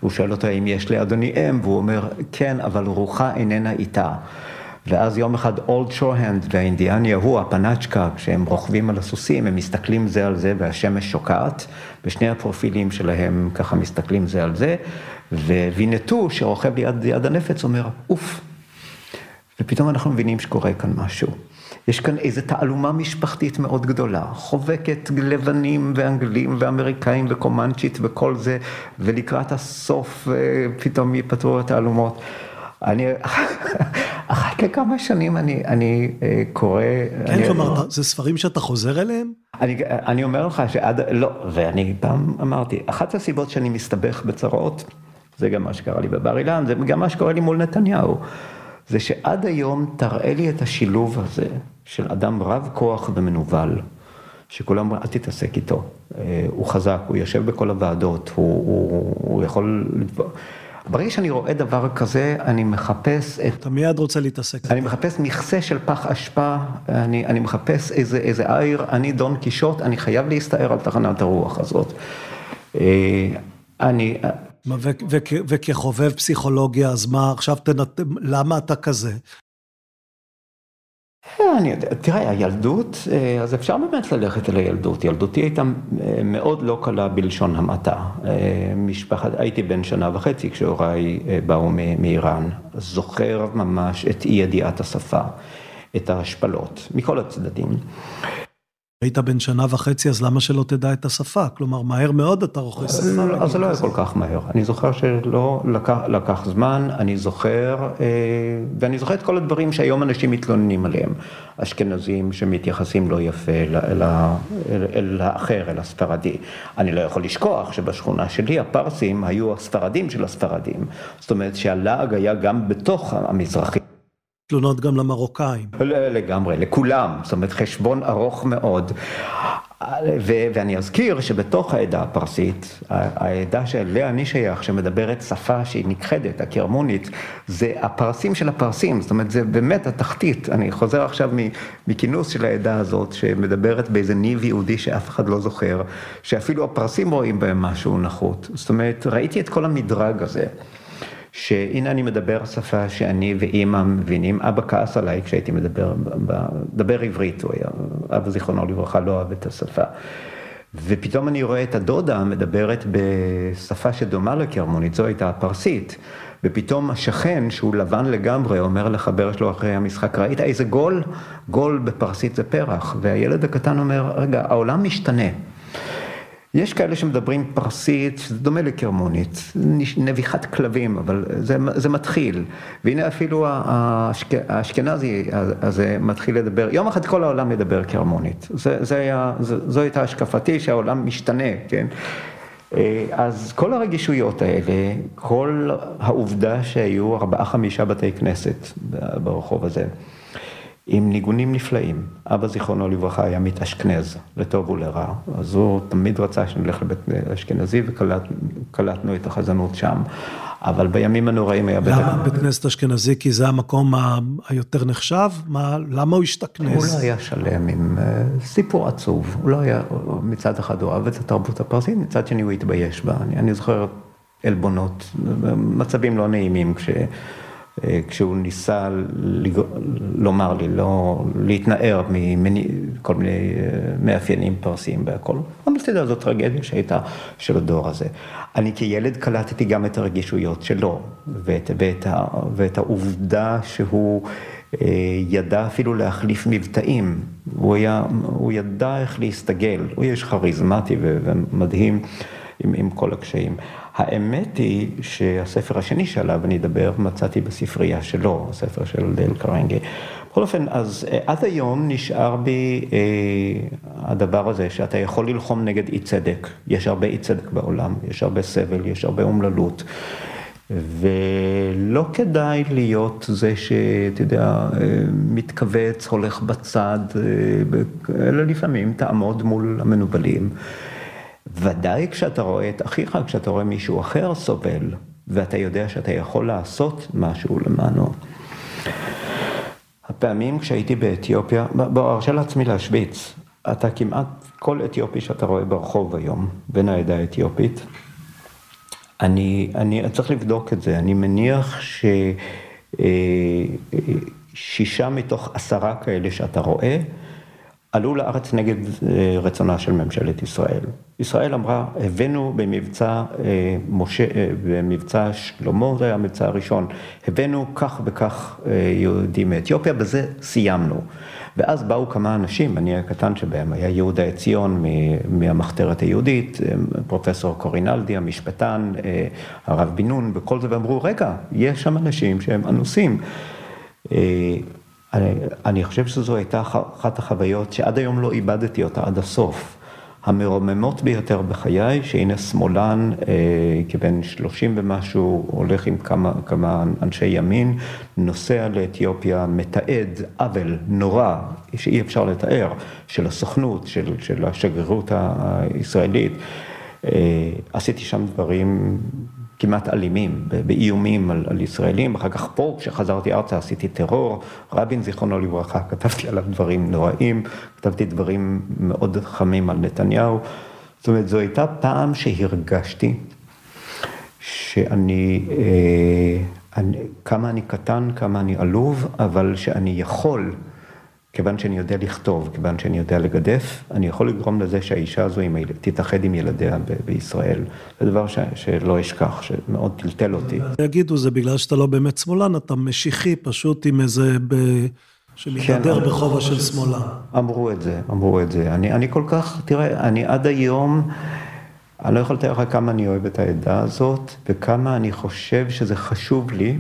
והוא שואל אותו אם יש לאדוני אם, והוא אומר כן, אבל רוחה איננה איתה. ואז יום אחד אולד שורהנד והאינדיאני ההוא, הפנאצ'קה, כשהם רוכבים על הסוסים, הם מסתכלים זה על זה והשמש שוקעת, ושני הפרופילים שלהם ככה מסתכלים זה על זה, ווינטו שרוכב ליד הנפץ אומר, אוף. ופתאום אנחנו מבינים שקורה כאן משהו. יש כאן איזו תעלומה משפחתית מאוד גדולה, חובקת לבנים ואנגלים ואמריקאים וקומנצ'ית וכל זה, ולקראת הסוף פתאום ייפטרו התעלומות. אחרי כמה שנים אני קורא... כן, כלומר, זה ספרים שאתה חוזר אליהם? אני אומר לך לא, ואני פעם אמרתי, אחת הסיבות שאני מסתבך בצרות, זה גם מה שקרה לי בבר אילן, זה גם מה שקורה לי מול נתניהו, זה שעד היום תראה לי את השילוב הזה של אדם רב כוח ומנוול, שכולם אומרים, אל תתעסק איתו, הוא חזק, הוא יושב בכל הוועדות, הוא יכול... ברגע שאני רואה דבר כזה, אני מחפש את... אתה מיד רוצה להתעסק. אני מחפש מכסה של פח אשפה, אני מחפש איזה עיר, אני דון קישוט, אני חייב להסתער על תחנת הרוח הזאת. וכחובב פסיכולוגיה, אז מה, עכשיו למה אתה כזה? אני יודע, תראה, הילדות, אז אפשר באמת ללכת אל הילדות. ילדותי הייתה מאוד לא קלה בלשון המעטה. הייתי בן 1.5 שנה כשהוריי באו מאיראן. זוכר ממש את אי ידיעת השפה, את ההשפלות, מכל הצדדים. היית בן 1.5 שנה, אז למה שלא תדע את השפה? כלומר, מהר מאוד אתה רוכש שפה. אז זה לא היה כל כך מהר. אני זוכר שלא לקח זמן, אני זוכר, ואני זוכר את כל הדברים שהיום אנשים מתלוננים עליהם. אשכנזים שמתייחסים לא יפה אל האחר, אל הספרדי. אני לא יכול לשכוח שבשכונה שלי הפרסים היו הספרדים של הספרדים. זאת אומרת שהלעג היה גם בתוך המזרחים. תלונות גם למרוקאים. לגמרי, לכולם, זאת אומרת חשבון ארוך מאוד. ואני אזכיר שבתוך העדה הפרסית, העדה שאליה אני שייך, שמדברת שפה שהיא נכחדת, הקרמונית, זה הפרסים של הפרסים, זאת אומרת זה באמת התחתית. אני חוזר עכשיו מכינוס של העדה הזאת, שמדברת באיזה ניב יהודי שאף אחד לא זוכר, שאפילו הפרסים רואים בהם משהו נחות. זאת אומרת, ראיתי את כל המדרג הזה. שהנה אני מדבר שפה שאני ואמא מבינים, אבא כעס עליי כשהייתי מדבר עברית, הוא היה, אבא זיכרונו לברכה לא אוהב את השפה. ופתאום אני רואה את הדודה מדברת בשפה שדומה לקרמונית, זו הייתה הפרסית. ופתאום השכן שהוא לבן לגמרי אומר לחבר שלו אחרי המשחק, ראית איזה גול? גול בפרסית זה פרח. והילד הקטן אומר, רגע, העולם משתנה. יש כאלה שמדברים פרסית, זה דומה לקרמונית, נביחת כלבים, אבל זה מתחיל. והנה אפילו האשכנזי הזה מתחיל לדבר, יום אחד כל העולם מדבר קרמונית. זו הייתה השקפתי שהעולם משתנה, כן? אז כל הרגישויות האלה, כל העובדה שהיו 4-5 בתי כנסת ברחוב הזה, עם ניגונים נפלאים. אבא זיכרונו לברכה היה מתאשכנז, לטוב ולרע. אז הוא תמיד רצה שנלך לבית אשכנזי וקלטנו את החזנות שם. אבל בימים הנוראים היה בית כנסת אשכנזי? כי זה המקום היותר נחשב? למה הוא השתכנז? הוא לא היה שלם עם סיפור עצוב. הוא לא היה, מצד אחד הוא אוהב את התרבות הפרסית, מצד שני הוא התבייש בה. אני זוכר אלבונות, מצבים לא נעימים כשהוא ניסה לומר לי, לא להתנער מכל מיני מאפיינים פרסיים והכל. אבל תדע, זו טרגדיה שהייתה של הדור הזה. אני כילד קלטתי גם את הרגישויות שלו, ואת העובדה שהוא ידע אפילו להחליף מבטאים. הוא ידע איך להסתגל. הוא יש כריזמטי ומדהים עם כל הקשיים. האמת היא שהספר השני שעליו אני אדבר מצאתי בספרייה שלו, הספר של דייל קרנגי. בכל אופן, אז עד היום נשאר בי הדבר הזה שאתה יכול ללחום נגד אי צדק. יש הרבה אי צדק בעולם, יש הרבה סבל, יש הרבה אומללות. ולא כדאי להיות זה שאתה יודע, מתכווץ, הולך בצד, אלא לפעמים תעמוד מול המנובלים. ודאי כשאתה רואה את אחיך, כשאתה רואה מישהו אחר סובל, ואתה יודע שאתה יכול לעשות משהו למענו. הפעמים כשהייתי באתיופיה, הרשה לעצמי להשוויץ, אתה כמעט כל אתיופי שאתה רואה ברחוב היום, בין העדה האתיופית, אני צריך לבדוק את זה. אני מניח ש6 מתוך 10 כאלה שאתה רואה, עלו לארץ נגד רצונה של ממשלת ישראל. ישראל אמרה, הבאנו במבצע שלמה, זה היה המבצע הראשון, הבאנו כך וכך יהודים מאתיופיה, בזה סיימנו. ואז באו כמה אנשים, אני הקטן שבהם, היה יהודה עציון מהמחתרת היהודית, פרופסור קורינלדי, המשפטן, הרב בן נון, וכל זה, ואמרו, רגע, יש שם אנשים שהם אנוסים. אני חושב שזו הייתה אחת החוויות שעד היום לא איבדתי אותה עד הסוף. המרוממות ביותר בחיי, שהנה שמאלן, כבן 30 ומשהו, הולך עם כמה אנשי ימין, נוסע לאתיופיה, מתעד עוול נורא, שאי אפשר לתאר, של הסוכנות, של השגרירות הישראלית. עשיתי שם דברים כמעט אלימים, באיומים על ישראלים. אחר כך פה, כשחזרתי ארצה, עשיתי טרור. רבין, זיכרונו לברכה, כתבתי עליו דברים נוראים, כתבתי דברים מאוד חמים על נתניהו. זאת אומרת, זו הייתה פעם שהרגשתי כמה אני קטן, כמה אני עלוב, אבל שאני יכול, כיוון שאני יודע לכתוב, כיוון שאני יודע לגדף, אני יכול לגרום לזה שהאישה הזו תתאחד עם ילדיה בישראל. זה דבר שלא אשכח, שמאוד טלטל אותי. יגידו, זה בגלל שאתה לא באמת שמאלן, אתה משיחי פשוט עם איזה שמתהדר בכובע של שמאלן. אמרו את זה. אני כל כך, תראה, אני עד היום, אני לא יכול לתאר לך כמה אני אוהב את העדה הזאת, וכמה אני חושב שזה חשוב לי,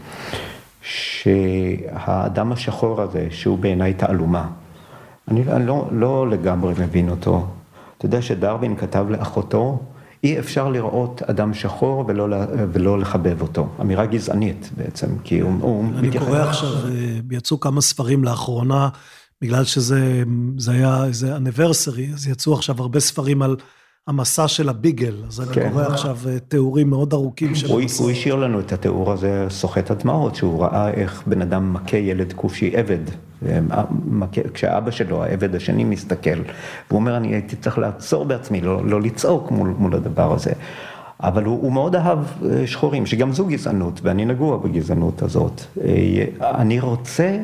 שהאדם השחור הזה, שהוא בעיניי תעלומה, אני לא לגמרי מבין אותו. אתה יודע שדרווין כתב לאחותו, אי אפשר לראות אדם שחור ולא לחבב אותו. אמירה גזענית בעצם, כי הוא אני קורא עכשיו, יצאו כמה ספרים לאחרונה, בגלל שזה היה איזה אניברסרי, אז יצאו עכשיו הרבה ספרים על המסע של הביגל, אז אני קורא עכשיו תיאורים מאוד ארוכים של המסע. הוא השאיר לנו את התיאור הזה, סוחט הדמעות, שהוא ראה איך בן אדם מכה ילד כושי עבד, כשאבא שלו, העבד השני, מסתכל, והוא אומר, אני הייתי צריך לעצור בעצמי, לא לצעוק מול הדבר הזה. אבל הוא מאוד אהב שחורים, שגם זו גזענות, ואני נגוע בגזענות הזאת. אני רוצה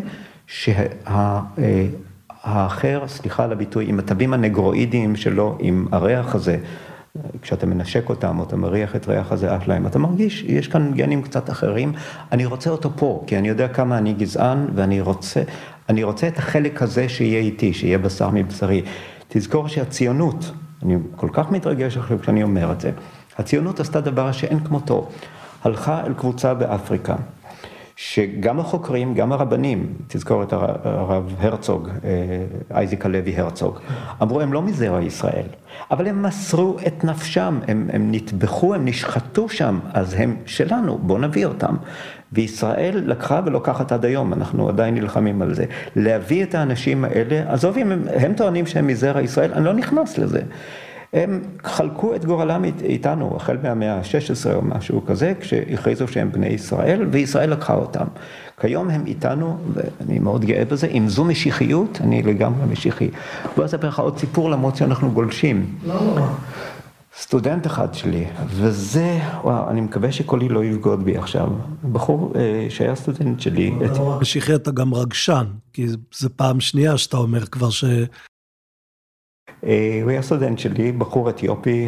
האחר, סליחה על הביטוי, עם הטבים הנגרואידיים שלו, עם הריח הזה, כשאתה מנשק אותם, או אתה מריח את ריח הזה להם, אתה מרגיש, יש כאן גנים קצת אחרים, אני רוצה אותו פה, כי אני יודע כמה אני גזען, ואני רוצה את החלק הזה שיהיה איתי, שיהיה בשר מבשרי. תזכור שהציונות, אני כל כך מתרגש עכשיו כשאני אומר את זה, הציונות עשתה דבר שאין כמותו, הלכה אל קבוצה באפריקה, שגם החוקרים, גם הרבנים, תזכור את הרב הרצוג, אייזיק הלוי הרצוג, אמרו, הם לא מזרע ישראל, אבל הם מסרו את נפשם, הם נטבחו, הם נשחטו שם, אז הם שלנו, בוא נביא אותם. וישראל לקחה ולוקחת עד היום, אנחנו עדיין נלחמים על זה, להביא את האנשים האלה, עזוב אם הם טוענים שהם מזרע ישראל, אני לא נכנס לזה. הם חלקו את גורלם איתנו, החל מהמאה ה-16 או משהו כזה, כשהכריזו שהם בני ישראל, וישראל לקחה אותם. כיום הם איתנו, ואני מאוד גאה בזה, אם זו משיחיות, אני לגמרי משיחי. בוא אספר לך עוד סיפור, למרות שאנחנו גולשים. לא. סטודנט אחד שלי, וזה, וואו, אני מקווה שקולי לא יבגוד בי עכשיו. בחור שהיה סטודנט שלי. משיחי אתה גם רגשן, כי זה פעם שנייה שאתה אומר כבר ש... הוא היה סטודנט שלי, בחור אתיופי,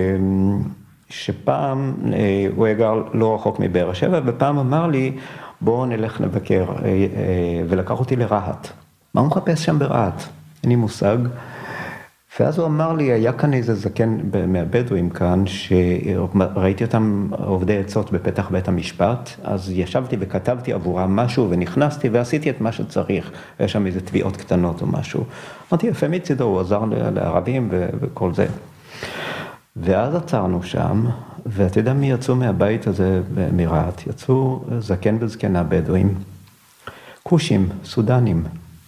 שפעם הוא היה גר לא רחוק מבאר שבע, ופעם אמר לי, בואו נלך לבקר, ולקח אותי לרהט. מה הוא מחפש שם ברהט? אין לי מושג. ואז הוא אמר לי, היה כאן איזה זקן מהבדואים כאן, שראיתי אותם עובדי עצות בפתח בית המשפט, אז ישבתי וכתבתי עבורם משהו, ונכנסתי ועשיתי את מה שצריך. היה שם איזה תביעות קטנות או משהו. אמרתי, יפה מצידו, הוא עזר לערבים וכל זה. ואז עצרנו שם, ואתה יודע מי יצאו מהבית הזה מרהט? יצאו זקן וזקנה בדואים, כושים, סודנים.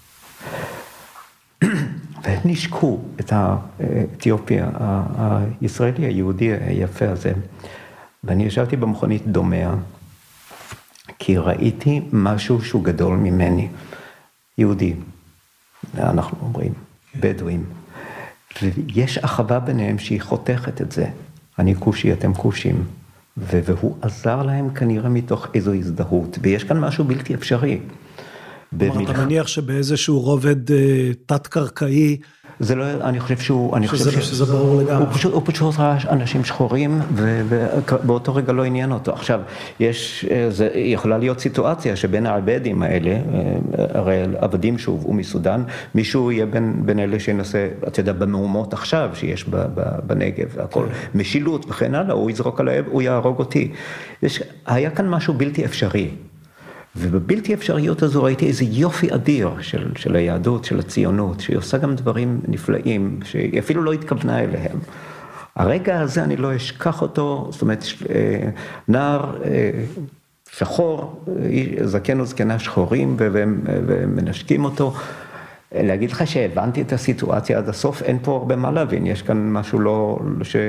והם נשקו את האתיופיה, הישראלי, היהודי היפה הזה. ואני ישבתי במכונית דומע, כי ראיתי משהו שהוא גדול ממני. יהודי, אנחנו אומרים, בדואים. ויש אחווה ביניהם שהיא חותכת את זה. אני כושי, אתם כושים. והוא עזר להם כנראה מתוך איזו הזדהות, ויש כאן משהו בלתי אפשרי. אתה מניח שבאיזשהו רובד תת-קרקעי, זה לא, אני חושב שזה ברור לגמרי. הוא פשוט ראה אנשים שחורים, ובאותו רגע לא עניין אותו. עכשיו, זה יכולה להיות סיטואציה שבין העבדים האלה, הרי עבדים שהובאו מסודן, מישהו יהיה בין אלה שינסה, אתה יודע, במהומות עכשיו שיש בנגב, הכל משילות וכן הלאה, הוא יזרוק עליהם, הוא יהרוג אותי. היה כאן משהו בלתי אפשרי. ובבלתי אפשריות הזו ראיתי איזה יופי אדיר של היהדות, של הציונות, שהיא עושה גם דברים נפלאים, שהיא אפילו לא התכוונה אליהם. הרגע הזה אני לא אשכח אותו, זאת אומרת, נער שחור, זקן וזקנה שחורים, והם מנשקים אותו. להגיד לך שהבנתי את הסיטואציה עד הסוף, אין פה הרבה מה להבין, יש כאן משהו לא,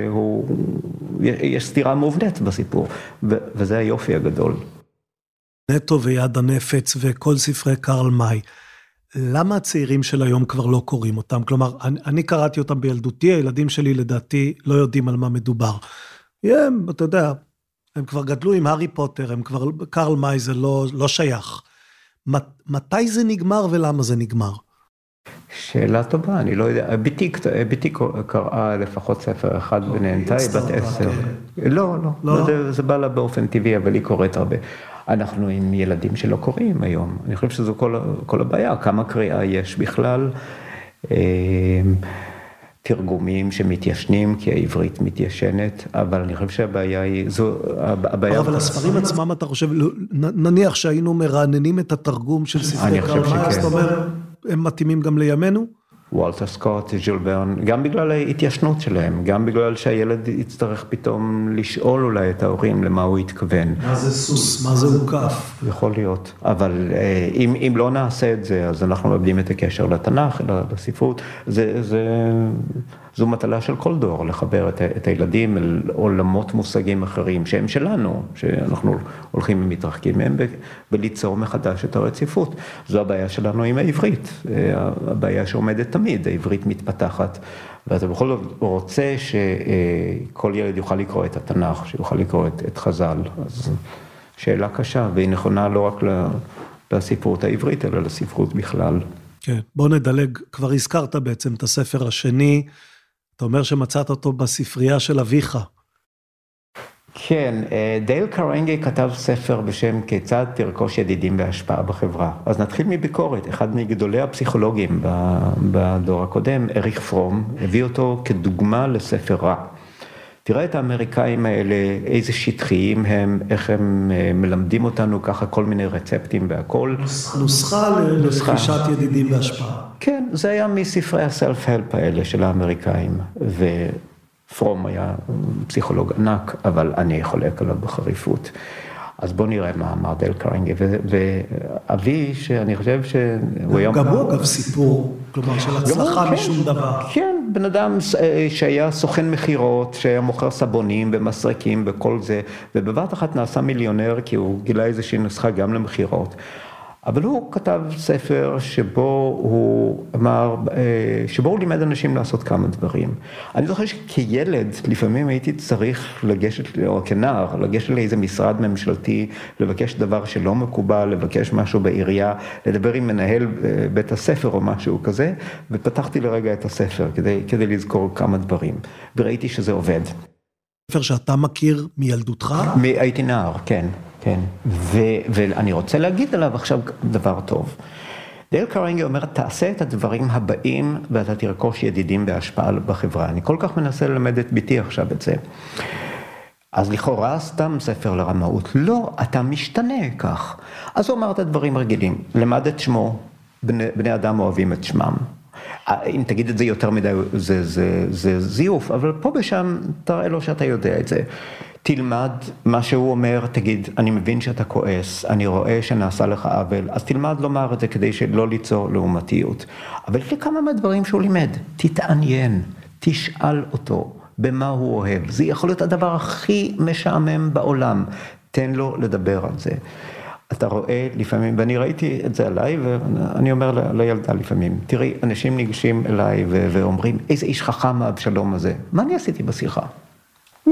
יש סתירה מובנית בסיפור, וזה היופי הגדול. נטו ויד הנפץ וכל ספרי קרל מאי, למה הצעירים של היום כבר לא קוראים אותם? כלומר, אני קראתי אותם בילדותי, הילדים שלי לדעתי לא יודעים על מה מדובר. אתה יודע, הם כבר גדלו עם הארי פוטר, הם כבר, קרל מאי זה לא שייך. מתי זה נגמר ולמה זה נגמר? שאלה טובה, אני לא יודע, ביתי קראה לפחות ספר אחד ונהנתה, היא בת 10. לא, זה בא לה באופן טבעי, אבל היא קוראת הרבה. אנחנו עם ילדים שלא קוראים היום, אני חושב שזו כל הבעיה, כמה קריאה יש בכלל, תרגומים שמתיישנים, כי העברית מתיישנת, אבל אני חושב שהבעיה היא, אבל הספרים עצמם, אתה חושב, נניח שהיינו מרעננים את התרגום של ספרי קרל מאי, זאת אומרת, הם מתאימים גם לימינו? וולטר סקוט, ז'ול ברן, גם בגלל ההתיישנות שלהם, גם בגלל שהילד יצטרך פתאום לשאול אולי את ההורים למה הוא התכוון. מה זה סוס? מה זה הוקף? יכול להיות, אבל אם לא נעשה את זה, אז אנחנו מאבדים את הקשר לתנ"ך, לספרות, זו מטלה של כל דור, לחבר את הילדים אל עולמות מושגים אחרים, שהם שלנו, שאנחנו הולכים ומתרחקים מהם, וליצור מחדש את הרציפות. זו הבעיה שלנו עם העברית, הבעיה שעומדת תמיד, העברית מתפתחת, ואתה בכל זאת רוצה שכל ילד יוכל לקרוא את התנ"ך, שיוכל לקרוא את חז"ל, אז שאלה קשה, והיא נכונה לא רק לספרות העברית, אלא לספרות בכלל. כן, בוא נדלג, כבר הזכרת בעצם את הספר השני, אתה אומר שמצאת אותו בספרייה של אביך. כן, דייל קרנגי כתב ספר בשם כיצד תרכוש ידידים והשפעה בחברה. אז נתחיל מביקורת. אחד מגדולי הפסיכולוגים בדור הקודם, אריך פרום, הביא אותו כדוגמה לספר רע. תראה את האמריקאים האלה, איזה שטחיים הם, איך הם מלמדים אותנו ככה כל מיני רצפטים והכל. נוסחה לרכישת ידידים והשפעה. כן, זה היה מספרי הסלף-הלפ האלה של האמריקאים, ופרום היה פסיכולוג ענק, אבל אני חולק עליו בחריפות. אז בוא נראה מה אמר דייל קרנגי, ואבי, שאני חושב שהוא היום... גם הוא אגב סיפור, כלומר של הצלחה משום דבר. כן, בן אדם שהיה סוכן מחירות, שהיה מוכר סבונים ומסרקים וכל זה, ובבת אחת נעשה מיליונר, כי הוא גילה איזושהי נוסחה גם למחירות. אבל הוא כתב ספר שבו הוא אמר, שבו הוא לימד אנשים לעשות כמה דברים. אני זוכר שכילד, לפעמים הייתי צריך לגשת, או כנער, לגשת לאיזה משרד ממשלתי, לבקש דבר שלא מקובל, לבקש משהו בעירייה, לדבר עם מנהל בית הספר או משהו כזה, ופתחתי לרגע את הספר כדי לזכור כמה דברים. וראיתי שזה עובד. ספר שאתה מכיר מילדותך? הייתי נער, כן. כן, ואני רוצה להגיד עליו עכשיו דבר טוב. דייל קרנגי אומר, תעשה את הדברים הבאים ואתה תרכוש ידידים בהשפעה בחברה. אני כל כך מנסה ללמד את ביתי עכשיו את זה. אז לכאורה סתם ספר לרמאות. לא, אתה משתנה כך. אז הוא אמר את הדברים רגילים. למד את שמו, בני אדם אוהבים את שמם. אם תגיד את זה יותר מדי, זה זיוף, אבל פה בשם תראה לו שאתה יודע את זה. תלמד מה שהוא אומר, תגיד, אני מבין שאתה כועס, אני רואה שנעשה לך עוול, אז תלמד לומר את זה כדי שלא ליצור לעומתיות. אבל יש לי כמה מהדברים שהוא לימד, תתעניין, תשאל אותו במה הוא אוהב. זה יכול להיות הדבר הכי משעמם בעולם, תן לו לדבר על זה. אתה רואה לפעמים, ואני ראיתי את זה עליי, ואני אומר לילדה לפעמים, תראי, אנשים ניגשים אליי ואומרים, איזה איש חכם האבשלום הזה. מה אני עשיתי בשיחה?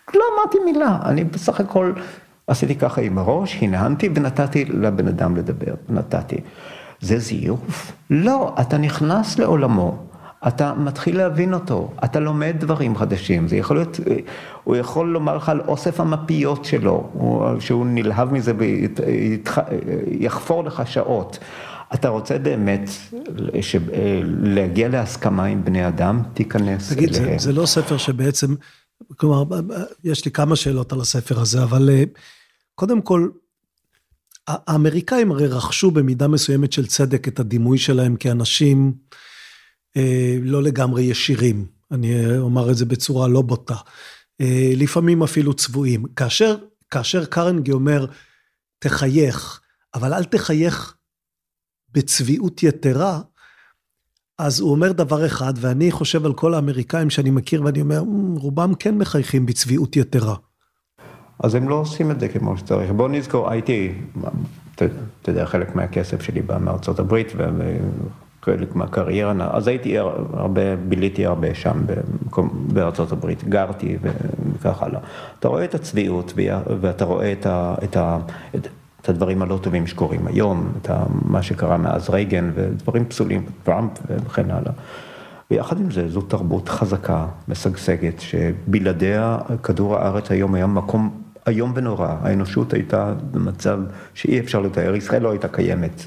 לא אמרתי מילה, אני בסך הכל עשיתי ככה עם הראש, הנהנתי ונתתי לבן אדם לדבר, נתתי. זה זיוף? לא, אתה נכנס לעולמו, אתה מתחיל להבין אותו, אתה לומד דברים חדשים, זה יכול להיות, הוא יכול לומר לך על אוסף המפיות שלו, שהוא נלהב מזה ויחפור לך שעות. אתה רוצה באמת להגיע להסכמה עם בני אדם, תיכנס תגיד, אליהם. זה לא ספר שבעצם, כלומר, יש לי כמה שאלות על הספר הזה, אבל קודם כל, האמריקאים הרי רכשו במידה מסוימת של צדק את הדימוי שלהם כאנשים לא לגמרי ישירים, אני אומר את זה בצורה לא בוטה, לפעמים אפילו צבועים. כאשר קרנגי אומר, תחייך, אבל אל תחייך בצביעות יתרה, אז הוא אומר דבר אחד, ואני חושב על כל האמריקאים שאני מכיר, ואני אומר, רובם כן מחייכים בצביעות יתרה. אז הם לא עושים את זה כמו שצריך. בואו נזכור, הייתי, אתה יודע, חלק מהכסף שלי בא מארצות הברית, וחלק מהקריירה, אז ביליתי הרבה שם בארצות הברית, גרתי וכך הלאה. אתה רואה את הצביעות, ואתה רואה את הדברים הלא טובים שקורים היום, את מה שקרה מאז רייגן, ודברים פסולים, טראמפ וכן הלאה. ויחד עם זה, זו תרבות חזקה, משגשגת, שבלעדיה כדור הארץ היום היה מקום היום ונורא. האנושות הייתה במצב שאי אפשר לתאר, ישראל לא הייתה קיימת.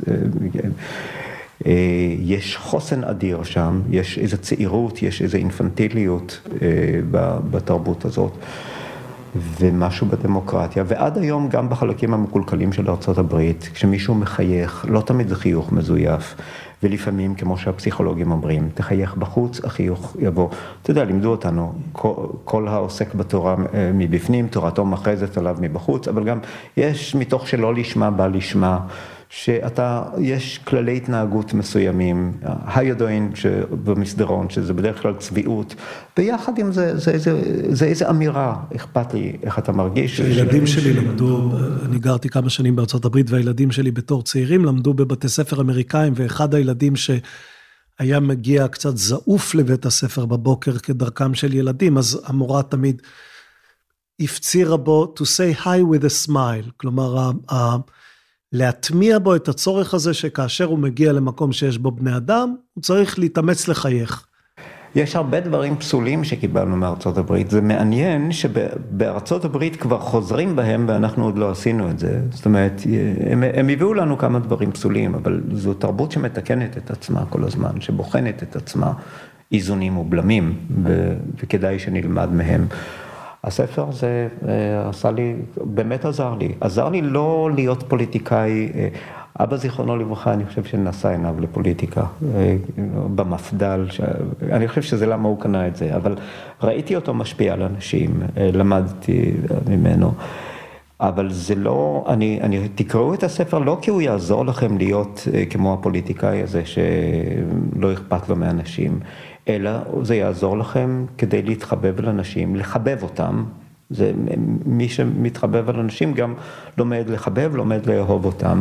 יש חוסן אדיר שם, יש איזו צעירות, יש איזו אינפנטיליות בתרבות הזאת. ומשהו בדמוקרטיה, ועד היום גם בחלקים המקולקלים של ארצות הברית, כשמישהו מחייך, לא תמיד זה חיוך מזויף, ולפעמים, כמו שהפסיכולוגים אומרים, תחייך בחוץ, החיוך יבוא. אתה יודע, לימדו אותנו, כל העוסק בתורה מבפנים, תורתו מחזת עליו מבחוץ, אבל גם יש מתוך שלא לשמה בא לשמה, יש כללי התנהגות מסוימים, הידוין במסדרון, שזה בדרך כלל צביעות, ויחד עם זה, זה איזו אמירה, אכפת לי איך אתה מרגיש. הילדים שלי למדו, אני גרתי כמה שנים בארצות הברית, והילדים שלי בתור צעירים למדו בבתי ספר אמריקאים, ואחד הילדים שהיה מגיע קצת זעוף לבית הספר בבוקר כדרכם של ילדים, אז המורה תמיד הפצירה בו to say hi with a smile, כלומר, להטמיע בו את הצורך הזה שכאשר הוא מגיע למקום שיש בו בני אדם, הוא צריך להתאמץ לחייך. יש הרבה דברים פסולים שקיבלנו מארצות הברית. זה מעניין שבארצות הברית כבר חוזרים בהם ואנחנו עוד לא עשינו את זה. זאת אומרת, הם הביאו לנו כמה דברים פסולים, אבל זו תרבות שמתקנת את עצמה כל הזמן, שבוחנת את עצמה איזונים ובלמים, וכדאי שנלמד מהם. הספר הזה באמת עזר לי לא להיות פוליטיקאי, אבא זיכרונו לברכה, אני חושב שנשא עיניו לפוליטיקה, במפדל, אני חושב שזה למה הוא קנה את זה, אבל ראיתי אותו משפיע על אנשים, למדתי ממנו, אבל זה לא, תקראו את הספר לא כי הוא יעזור לכם להיות כמו הפוליטיקאי הזה שלא אכפת לו מאנשים, אלא זה יעזור לכם כדי להתחבב על אנשים, לחבב אותם. זה מי שמתחבב על אנשים גם לומד לחבב, לומד לאהוב אותם.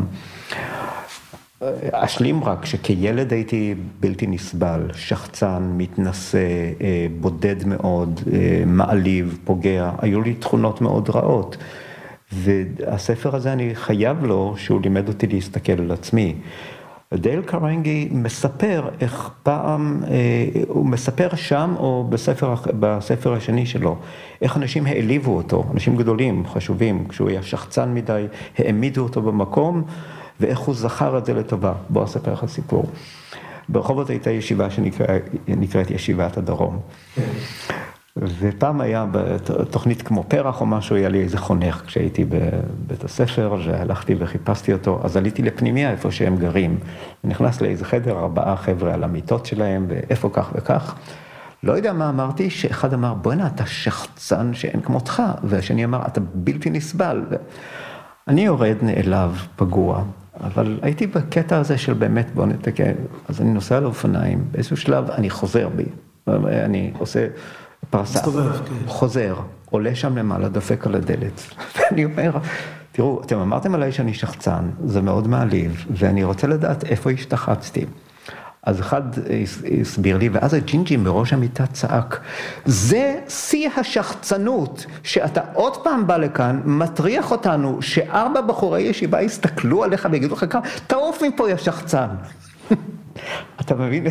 אשלים רק שכילד הייתי בלתי נסבל, שחצן, מתנשא, בודד מאוד, מעליב, פוגע. היו לי תכונות מאוד רעות. והספר הזה אני חייב לו שהוא לימד אותי להסתכל על עצמי. דייל קרנגי מספר איך פעם, הוא מספר שם או בספר השני שלו, איך אנשים העליבו אותו, אנשים גדולים, חשובים, כשהוא היה שחצן מדי, העמידו אותו במקום, ואיך הוא זכר את זה לטובה. בוא אספר לך סיפור. ברחובות הייתה ישיבה שנקראת ישיבת הדרום. ופעם היה בתוכנית כמו פרח או משהו, היה לי איזה חונך כשהייתי בבית הספר, שהלכתי וחיפשתי אותו, אז עליתי לפנימיה איפה שהם גרים, ונכנס לאיזה חדר, 4 חבר'ה על המיטות שלהם, ואיפה כך וכך. לא יודע מה אמרתי, שאחד אמר, בוא'נה, אתה שחצן שאין כמותך, והשני אמר, אתה בלתי נסבל. אני יורד נעלב, פגוע, אבל הייתי בקטע הזה של באמת, בוא נתקן, אז אני נוסע על אופניים, באיזשהו שלב אני חוזר בי, אני עושה פרסה, חוזר, עולה שם למעלה, דפק על הדלת, ואני אומר, תראו, אתם אמרתם עליי שאני שחצן, זה מאוד מעליב, ואני רוצה לדעת איפה השתחצתי. אז אחד הסביר לי, ואז הג'ינג'י בראש המיטה צעק, זה שיא השחצנות, שאתה עוד פעם בא לכאן, מטריח אותנו, 4 בחורי ישיבה יסתכלו עליך ויגידו לך, תעוף מפה יא שחצן. אתה מבין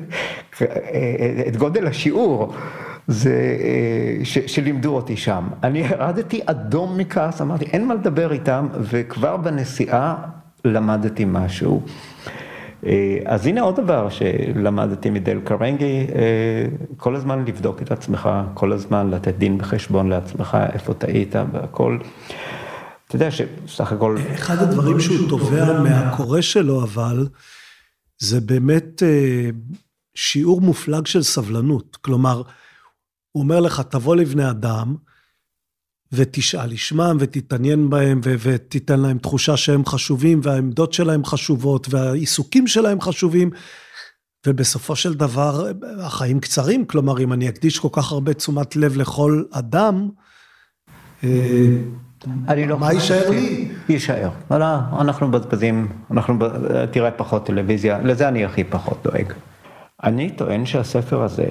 את גודל השיעור, זה שלימדו אותי שם. אני ירדתי אדום מכעס, אמרתי, אין מה לדבר איתם, וכבר בנסיעה למדתי משהו. אז הנה עוד דבר שלמדתי מדייל קרנגי, כל הזמן לבדוק את עצמך, כל הזמן לתת דין בחשבון לעצמך, איפה טעית והכל. אתה יודע שסך הכל... אחד הדברים שהוא תובע מהקורא שלו, אבל, זה באמת שיעור מופלג של סבלנות. כלומר, הוא אומר לך, תבוא לבני אדם, ותשאל לשמם, ותתעניין בהם, ותיתן להם תחושה שהם חשובים, והעמדות שלהם חשובות, והעיסוקים שלהם חשובים, ובסופו של דבר, החיים קצרים, כלומר, אם אני אקדיש כל כך הרבה תשומת לב לכל אדם, מה יישאר לי? יישאר. אנחנו מבזבזים, תראה פחות טלוויזיה, לזה אני הכי פחות דואג. אני טוען שהספר הזה,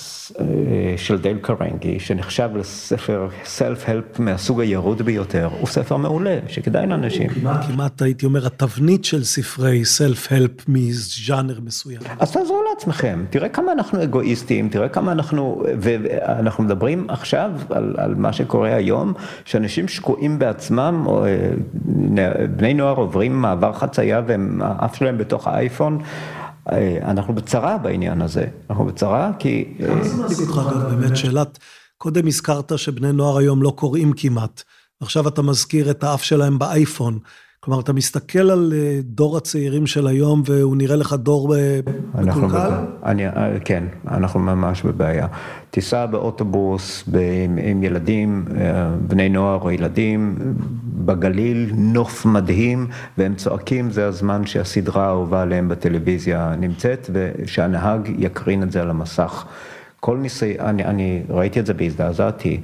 של דייל קרנגי, שנחשב לספר self-help מהסוג הירוד ביותר, הוא ספר מעולה, שכדאי לאנשים. כמעט הייתי אומר, התבנית של ספרי self-help מז'אנר מסוים. אז תעזרו לעצמכם, תראה כמה אנחנו אגואיסטים, תראה כמה ואנחנו מדברים עכשיו על מה שקורה היום, שאנשים שקועים בעצמם, או בני נוער עוברים מעבר חצייה, והאף שלהם בתוך האייפון, אנחנו בצרה בעניין הזה, אנחנו בצרה כי... כמה זה מעסיק אותך אגב, באמת שאלת, קודם הזכרת שבני נוער היום לא קוראים כמעט, עכשיו אתה מזכיר את האף שלהם באייפון, כלומר אתה מסתכל על דור הצעירים של היום והוא נראה לך דור מקולקל? כן, אנחנו ממש בבעיה. תיסע באוטובוס עם ילדים, בני נוער או ילדים, בגליל, נוף מדהים, והם צועקים, זה הזמן שהסדרה האהובה עליהם בטלוויזיה נמצאת, ושהנהג יקרין את זה על המסך. כל אני ראיתי את זה בהזדעזעתי,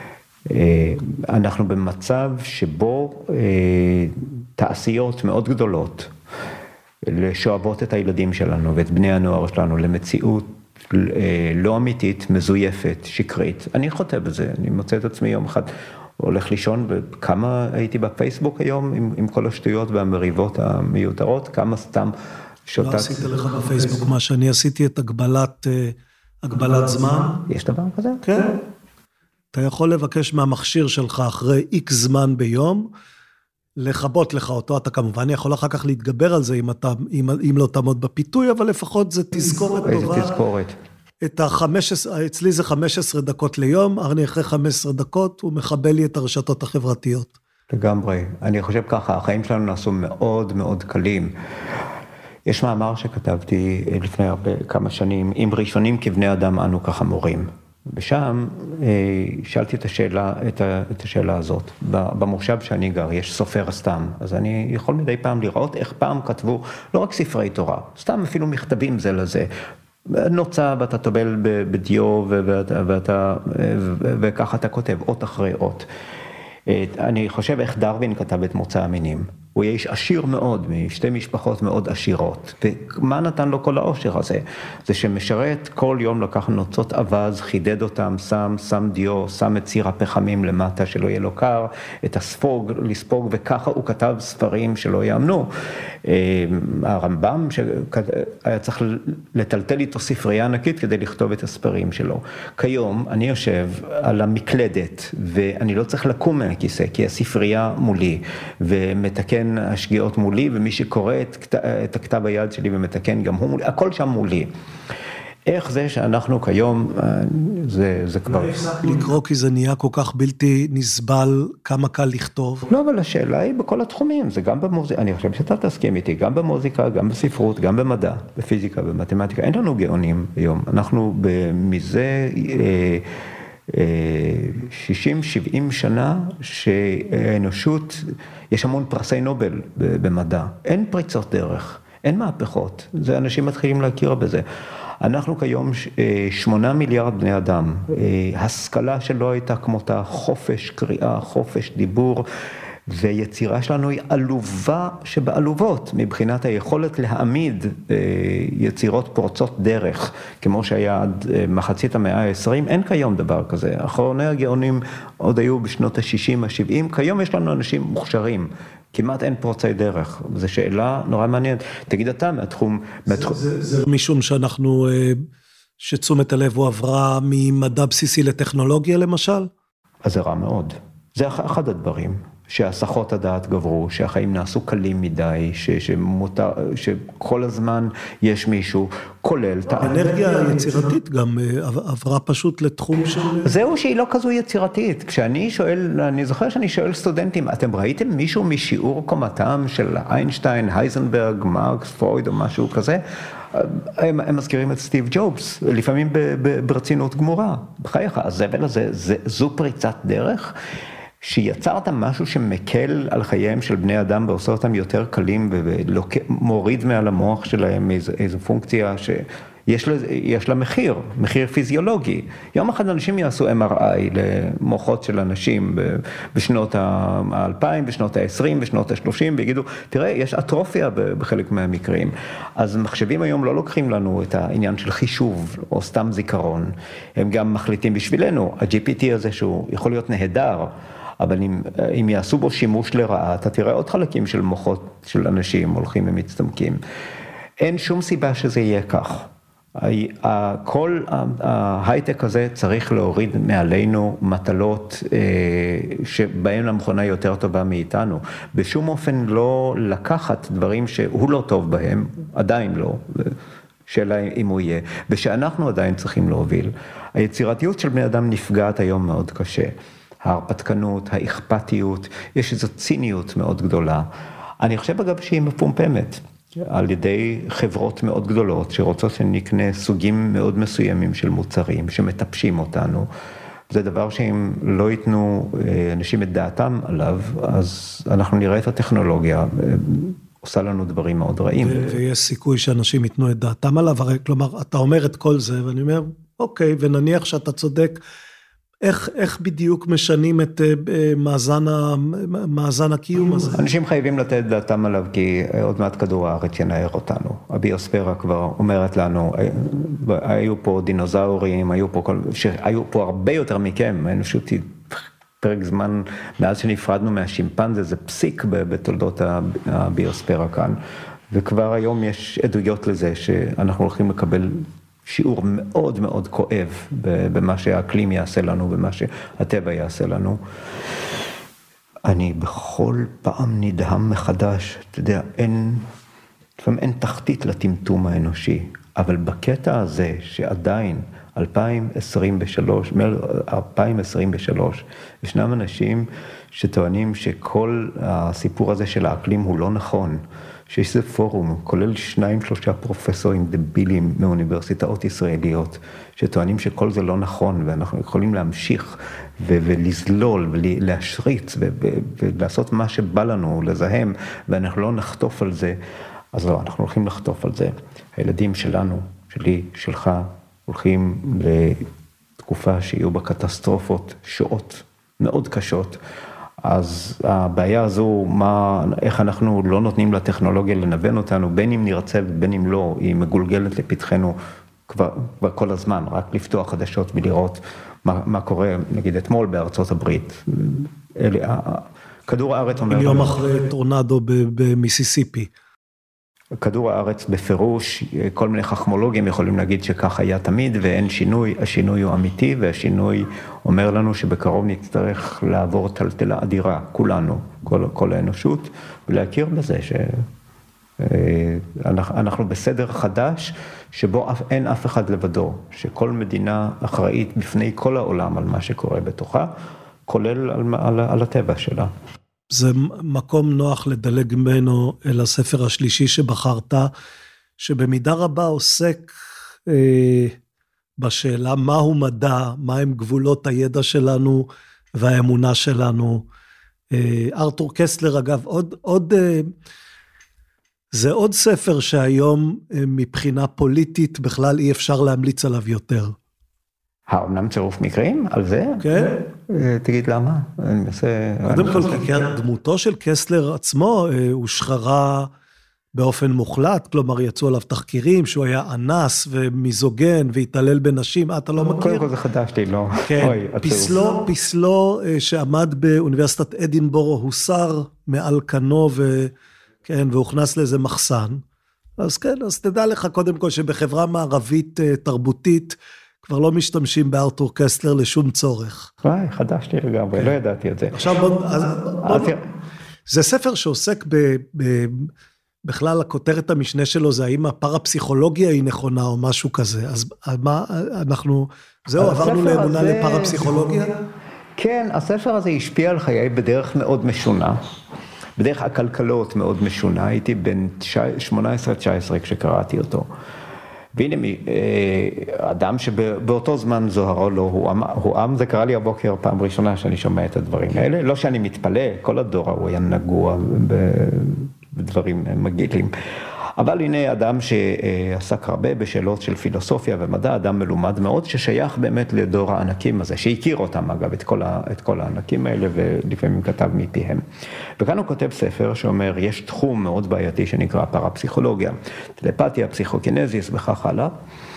אנחנו במצב שבו תעשיות מאוד גדולות שואבות את הילדים שלנו ואת בני הנוער שלנו למציאות לא אמיתית, מזויפת, שקרית. אני חוטא בזה, אני מוצא את עצמי יום אחד הולך לישון, וכמה הייתי בפייסבוק היום עם כל השטויות והמריבות המיותרות, כמה סתם שוטט. לא עשית לך בפייסבוק מה שאני עשיתי את הגבלת זמן. יש דבר כזה? כן. אתה יכול לבקש מהמכשיר שלך אחרי X זמן ביום, לחבות לך אותו, אתה כמובן יכול אחר כך להתגבר על זה, אם לא תעמוד בפיתוי, אבל לפחות זה תזכורת טובה. איזה תזכורת? אצלי זה 15 דקות ליום, ארני אחרי 15 דקות, הוא מחבל לי את הרשתות החברתיות. לגמרי, אני חושב ככה, החיים שלנו נעשו מאוד מאוד קלים. יש מאמר שכתבתי לפני כמה שנים, אם ראשונים כבני אדם אנו ככה מורים. ושם שאלתי את השאלה הזאת. במושב שאני גר יש סופר סתם, אז אני יכול מדי פעם לראות איך פעם כתבו לא רק ספרי תורה, סתם אפילו מכתבים זה לזה. נוצה ואתה טובל בדיו וככה אתה כותב אות אחרי אות. אני חושב איך דרווין כתב את מוצא המינים. הוא איש עשיר מאוד, משתי משפחות מאוד עשירות. ומה נתן לו כל העושר הזה? זה שמשרת כל יום לקח נוצות אבז, חידד אותם, שם דיו, שם את ציר הפחמים למטה שלא יהיה לו קר, את הספוג, לספוג, וככה הוא כתב ספרים שלא יאמנו. הרמב"ם שהיה צריך לטלטל איתו ספרייה ענקית כדי לכתוב את הספרים שלו. כיום אני יושב על המקלדת, ואני לא צריך לקום מהכיסא, כי הספרייה מולי, ומתקן השגיאות מולי, ומי שקורא את הכתב היד שלי ומתקן גם הוא מולי, הכל שם מולי. איך זה שאנחנו כיום, זה כבר... לא הפסק לקרוא כי זה נהיה כל כך בלתי נסבל, כמה קל לכתוב. לא, אבל השאלה היא בכל התחומים, זה גם במוזיקה, אני חושב שאתה תסכים איתי, גם במוזיקה, גם בספרות, גם במדע, בפיזיקה, במתמטיקה, אין לנו גאונים היום, אנחנו מזה 60-70 שנה שהאנושות, יש המון פרסי נובל במדע, אין פריצות דרך, אין מהפכות, זה אנשים מתחילים להכיר בזה. אנחנו כיום 8 מיליארד בני אדם, השכלה שלא הייתה כמותה, חופש קריאה, חופש דיבור, ויצירה שלנו היא עלובה שבעלובות, מבחינת היכולת להעמיד יצירות פורצות דרך, כמו שהיה עד מחצית המאה ה-20, אין כיום דבר כזה. אחרוני הגאונים עוד היו בשנות ה-60, ה-70, כיום יש לנו אנשים מוכשרים, כמעט אין פורצי דרך. זו שאלה נורא מעניינת. תגיד אתה מהתחום... זה משום שאנחנו, שתשומת הלב הוא עברה ממדע בסיסי לטכנולוגיה למשל? אז זה רע מאוד. זה אחד הדברים. שהסחות הדעת גברו, שהחיים נעשו קלים מדי, שכל הזמן יש מישהו, כולל... האנרגיה היצירתית גם עברה פשוט לתחום של... זהו שהיא לא כזו יצירתית. כשאני שואל, אני זוכר שאני שואל סטודנטים, אתם ראיתם מישהו משיעור קומתם של איינשטיין, הייזנברג, מרקס, פרויד או משהו כזה? הם מזכירים את סטיב ג'ובס, לפעמים ברצינות גמורה. בחייך, הזבל הזה, זו פריצת דרך, שיצרת משהו שמקל על חייהם של בני אדם ועושה אותם יותר קלים ומוריד מעל המוח שלהם איזו פונקציה שיש לה מחיר פיזיולוגי. יום אחד אנשים יעשו MRI למוחות של אנשים בשנות ה-2000, בשנות ה-20, בשנות ה-30 ויגידו, תראה, יש אטרופיה בחלק מהמקרים. אז מחשבים היום לא לוקחים לנו את העניין של חישוב או סתם זיכרון. הם גם מחליטים בשבילנו, ה-GPT הזה שהוא יכול להיות נהדר, אבל אם יעשו בו שימוש לרעה, אתה תראה עוד חלקים של מוחות של אנשים הולכים ומצטמקים. אין שום סיבה שזה יהיה כך. כל ההייטק הזה צריך להוריד מעלינו מטלות שבהן המכונה יותר טובה מאיתנו. בשום אופן לא לקחת דברים שהוא לא טוב בהם, עדיין לא, שאלה אם הוא יהיה, ושאנחנו עדיין צריכים להוביל. היצירתיות של בני אדם נפגעת היום מאוד קשה. ההרפתקנות, האכפתיות, יש איזו ציניות מאוד גדולה. אני חושב אגב שהיא מפומפמת על ידי חברות מאוד גדולות שרוצות שנקנה סוגים מאוד מסוימים של מוצרים שמטפשים אותנו. זה דבר שאם לא ייתנו אנשים את דעתם עליו, אז אנחנו נראה את הטכנולוגיה עושה לנו דברים מאוד רעים. ויש סיכוי שאנשים ייתנו את דעתם עליו, הרי כלומר אתה אומר את כל זה ואני אומר אוקיי, ונניח שאתה צודק, איך בדיוק משנים את מאזן הקיום הזה? אנשים חייבים לתת דעתם עליו, כי עוד מעט כדור הארץ ינער אותנו. הביוספירה כבר אומרת לנו, היו פה דינוזאורים, היו פה הרבה יותר מכם, האנושות פרק זמן, מאז שנפרדנו מהשימפנזה, זה פסיק בתולדות הביוספירה כאן, וכבר היום יש עדויות לזה שאנחנו הולכים לקבל שיעור מאוד מאוד כואב במה שהאקלים יעשה לנו, במה שהטבע יעשה לנו. אני בכל פעם נדהם מחדש, אתה יודע, לפעמים אין תחתית לטמטום האנושי, אבל בקטע הזה שעדיין 2023, ישנם אנשים שטוענים שכל הסיפור הזה של האקלים הוא לא נכון, שיש זה פורום, כולל 2-3 פרופסורים דבילים מאוניברסיטאות ישראליות, שטוענים שכל זה לא נכון, ואנחנו יכולים להמשיך ולזלול ולהשריץ ולעשות מה שבא לנו, לזהם, ואנחנו לא נחטוף על זה. אז לא, אנחנו הולכים לחטוף על זה. הילדים שלנו, שלי, שלך, הולכים לתקופה שיהיו בה קטסטרופות, שואות מאוד קשות. אז הבעיה הזו, איך אנחנו לא נותנים לטכנולוגיה לנוון אותנו, בין אם נרצה ובין אם לא, היא מגולגלת לפתחנו כבר כל הזמן, רק לפתוח חדשות ולראות מה קורה, נגיד אתמול בארצות הברית. כדור הארץ אומר... יום אחרי טורנדו במיסיסיפי. כדור הארץ בפירוש, כל מיני חכמולוגים יכולים להגיד שכך היה תמיד ואין שינוי, השינוי הוא אמיתי והשינוי אומר לנו שבקרוב נצטרך לעבור טלטלה אדירה, כולנו, כל האנושות, ולהכיר בזה שאנחנו בסדר חדש שבו אין אף אחד לבדו, שכל מדינה אחראית בפני כל העולם על מה שקורה בתוכה, כולל על הטבע שלה. זה מקום נוח לדלג ממנו אל הספר השלישי שבחרת, שבמידה רבה עוסק בשאלה מהו מדע, מהם גבולות הידע שלנו והאמונה שלנו. ארתור קסלר אגב, זה עוד ספר שהיום מבחינה פוליטית בכלל אי אפשר להמליץ עליו יותר. האמנם צירוף מקרים על זה? כן. תגיד למה? קודם כל, דמותו של קסלר עצמו הושחרה באופן מוחלט, כלומר יצאו עליו תחקירים שהוא היה אנס ומיזוגן והתעלל בנשים, אתה לא מכיר? קודם כל זה חדש לי, לא. כן, פיסלו שעמד באוניברסיטת אדינבורו הוסר מעל קנו והוכנס לאיזה מחסן, אז כן, אז תדע לך קודם כל שבחברה מערבית תרבותית, כבר לא משתמשים בארתור קסלר לשום צורך. חדש לי לגמרי, לא ידעתי את זה. עכשיו זה ספר שעוסק בכלל הכותרת המשנה שלו, זה האם הפרפסיכולוגיה היא נכונה או משהו כזה, אז מה אנחנו, זהו, עברנו לאמונה לפרפסיכולוגיה? כן, הספר הזה השפיע על חיי בדרך מאוד משונה, בדרך הכלכלות מאוד משונה, הייתי בין 18-19 כשקראתי אותו. והנה אדם שבאותו זמן זוהרו לו, הוא עם, זה קרה לי הבוקר פעם ראשונה שאני שומע את הדברים האלה, לא שאני מתפלא, כל הדור הוא היה נגוע בדברים מגעילים. אבל הנה אדם שעסק הרבה בשאלות של פילוסופיה ומדע, אדם מלומד מאוד, ששייך באמת לדור הענקים הזה, שהכיר אותם אגב, את כל הענקים האלה, ולפעמים כתב מפיהם. וכאן הוא כותב ספר שאומר, יש תחום מאוד בעייתי שנקרא פרפסיכולוגיה, טלפתיה, פסיכוקינזיס וכך הלאה,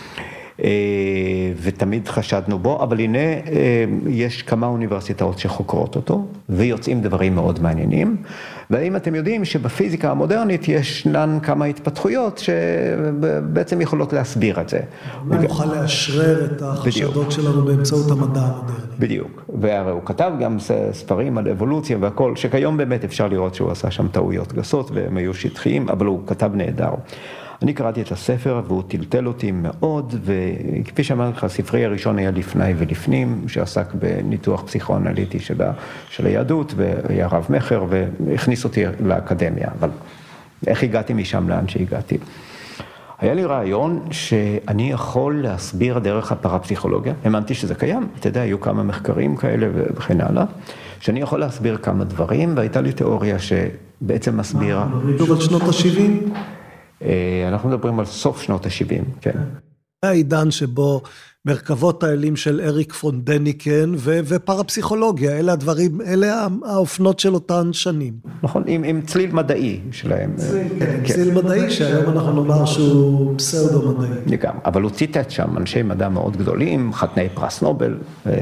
ותמיד חשדנו בו, אבל הנה יש כמה אוניברסיטאות שחוקרות אותו, ויוצאים דברים מאוד מעניינים, והאם אתם יודעים שבפיזיקה המודרנית ישנן כמה התפתחויות שבעצם יכולות להסביר את זה. הוא יוכל לאשרר את החשדות שלנו באמצעות המדע המודרני. בדיוק, והרי הוא כתב גם ספרים על אבולוציה והכל, שכיום באמת אפשר לראות שהוא עשה שם טעויות גסות, והם היו שטחיים, אבל הוא כתב נהדר. אני קראתי את הספר והוא טלטל אותי מאוד, וכפי שאמרתי לך, הספרי הראשון היה לפני ולפנים, שעסק בניתוח פסיכואנליטי של היהדות, והיה רב מחר, והכניס אותי לאקדמיה. אבל איך הגעתי משם לאן שהגעתי? היה לי רעיון שאני יכול להסביר דרך הפרפסיכולוגיה, האמנתי שזה קיים, אתה יודע, היו כמה מחקרים כאלה וכן הלאה, שאני יכול להסביר כמה דברים, והייתה לי תיאוריה שבעצם מסבירה... מדברים על שנות ה-70? אנחנו מדברים על סוף שנות ה-70, כן. העידן שבו מרכבות האלים של אריק פון דניקן ופרפסיכולוגיה, אלה הדברים, אלה האופנות של אותן שנים. נכון, עם צליל מדעי שלהם. צליל מדעי שהיום אנחנו נאמר שהוא פסאודו מדעי. גם, אבל הוא ציטט שם אנשי מדע מאוד גדולים, חתני פרס נובל,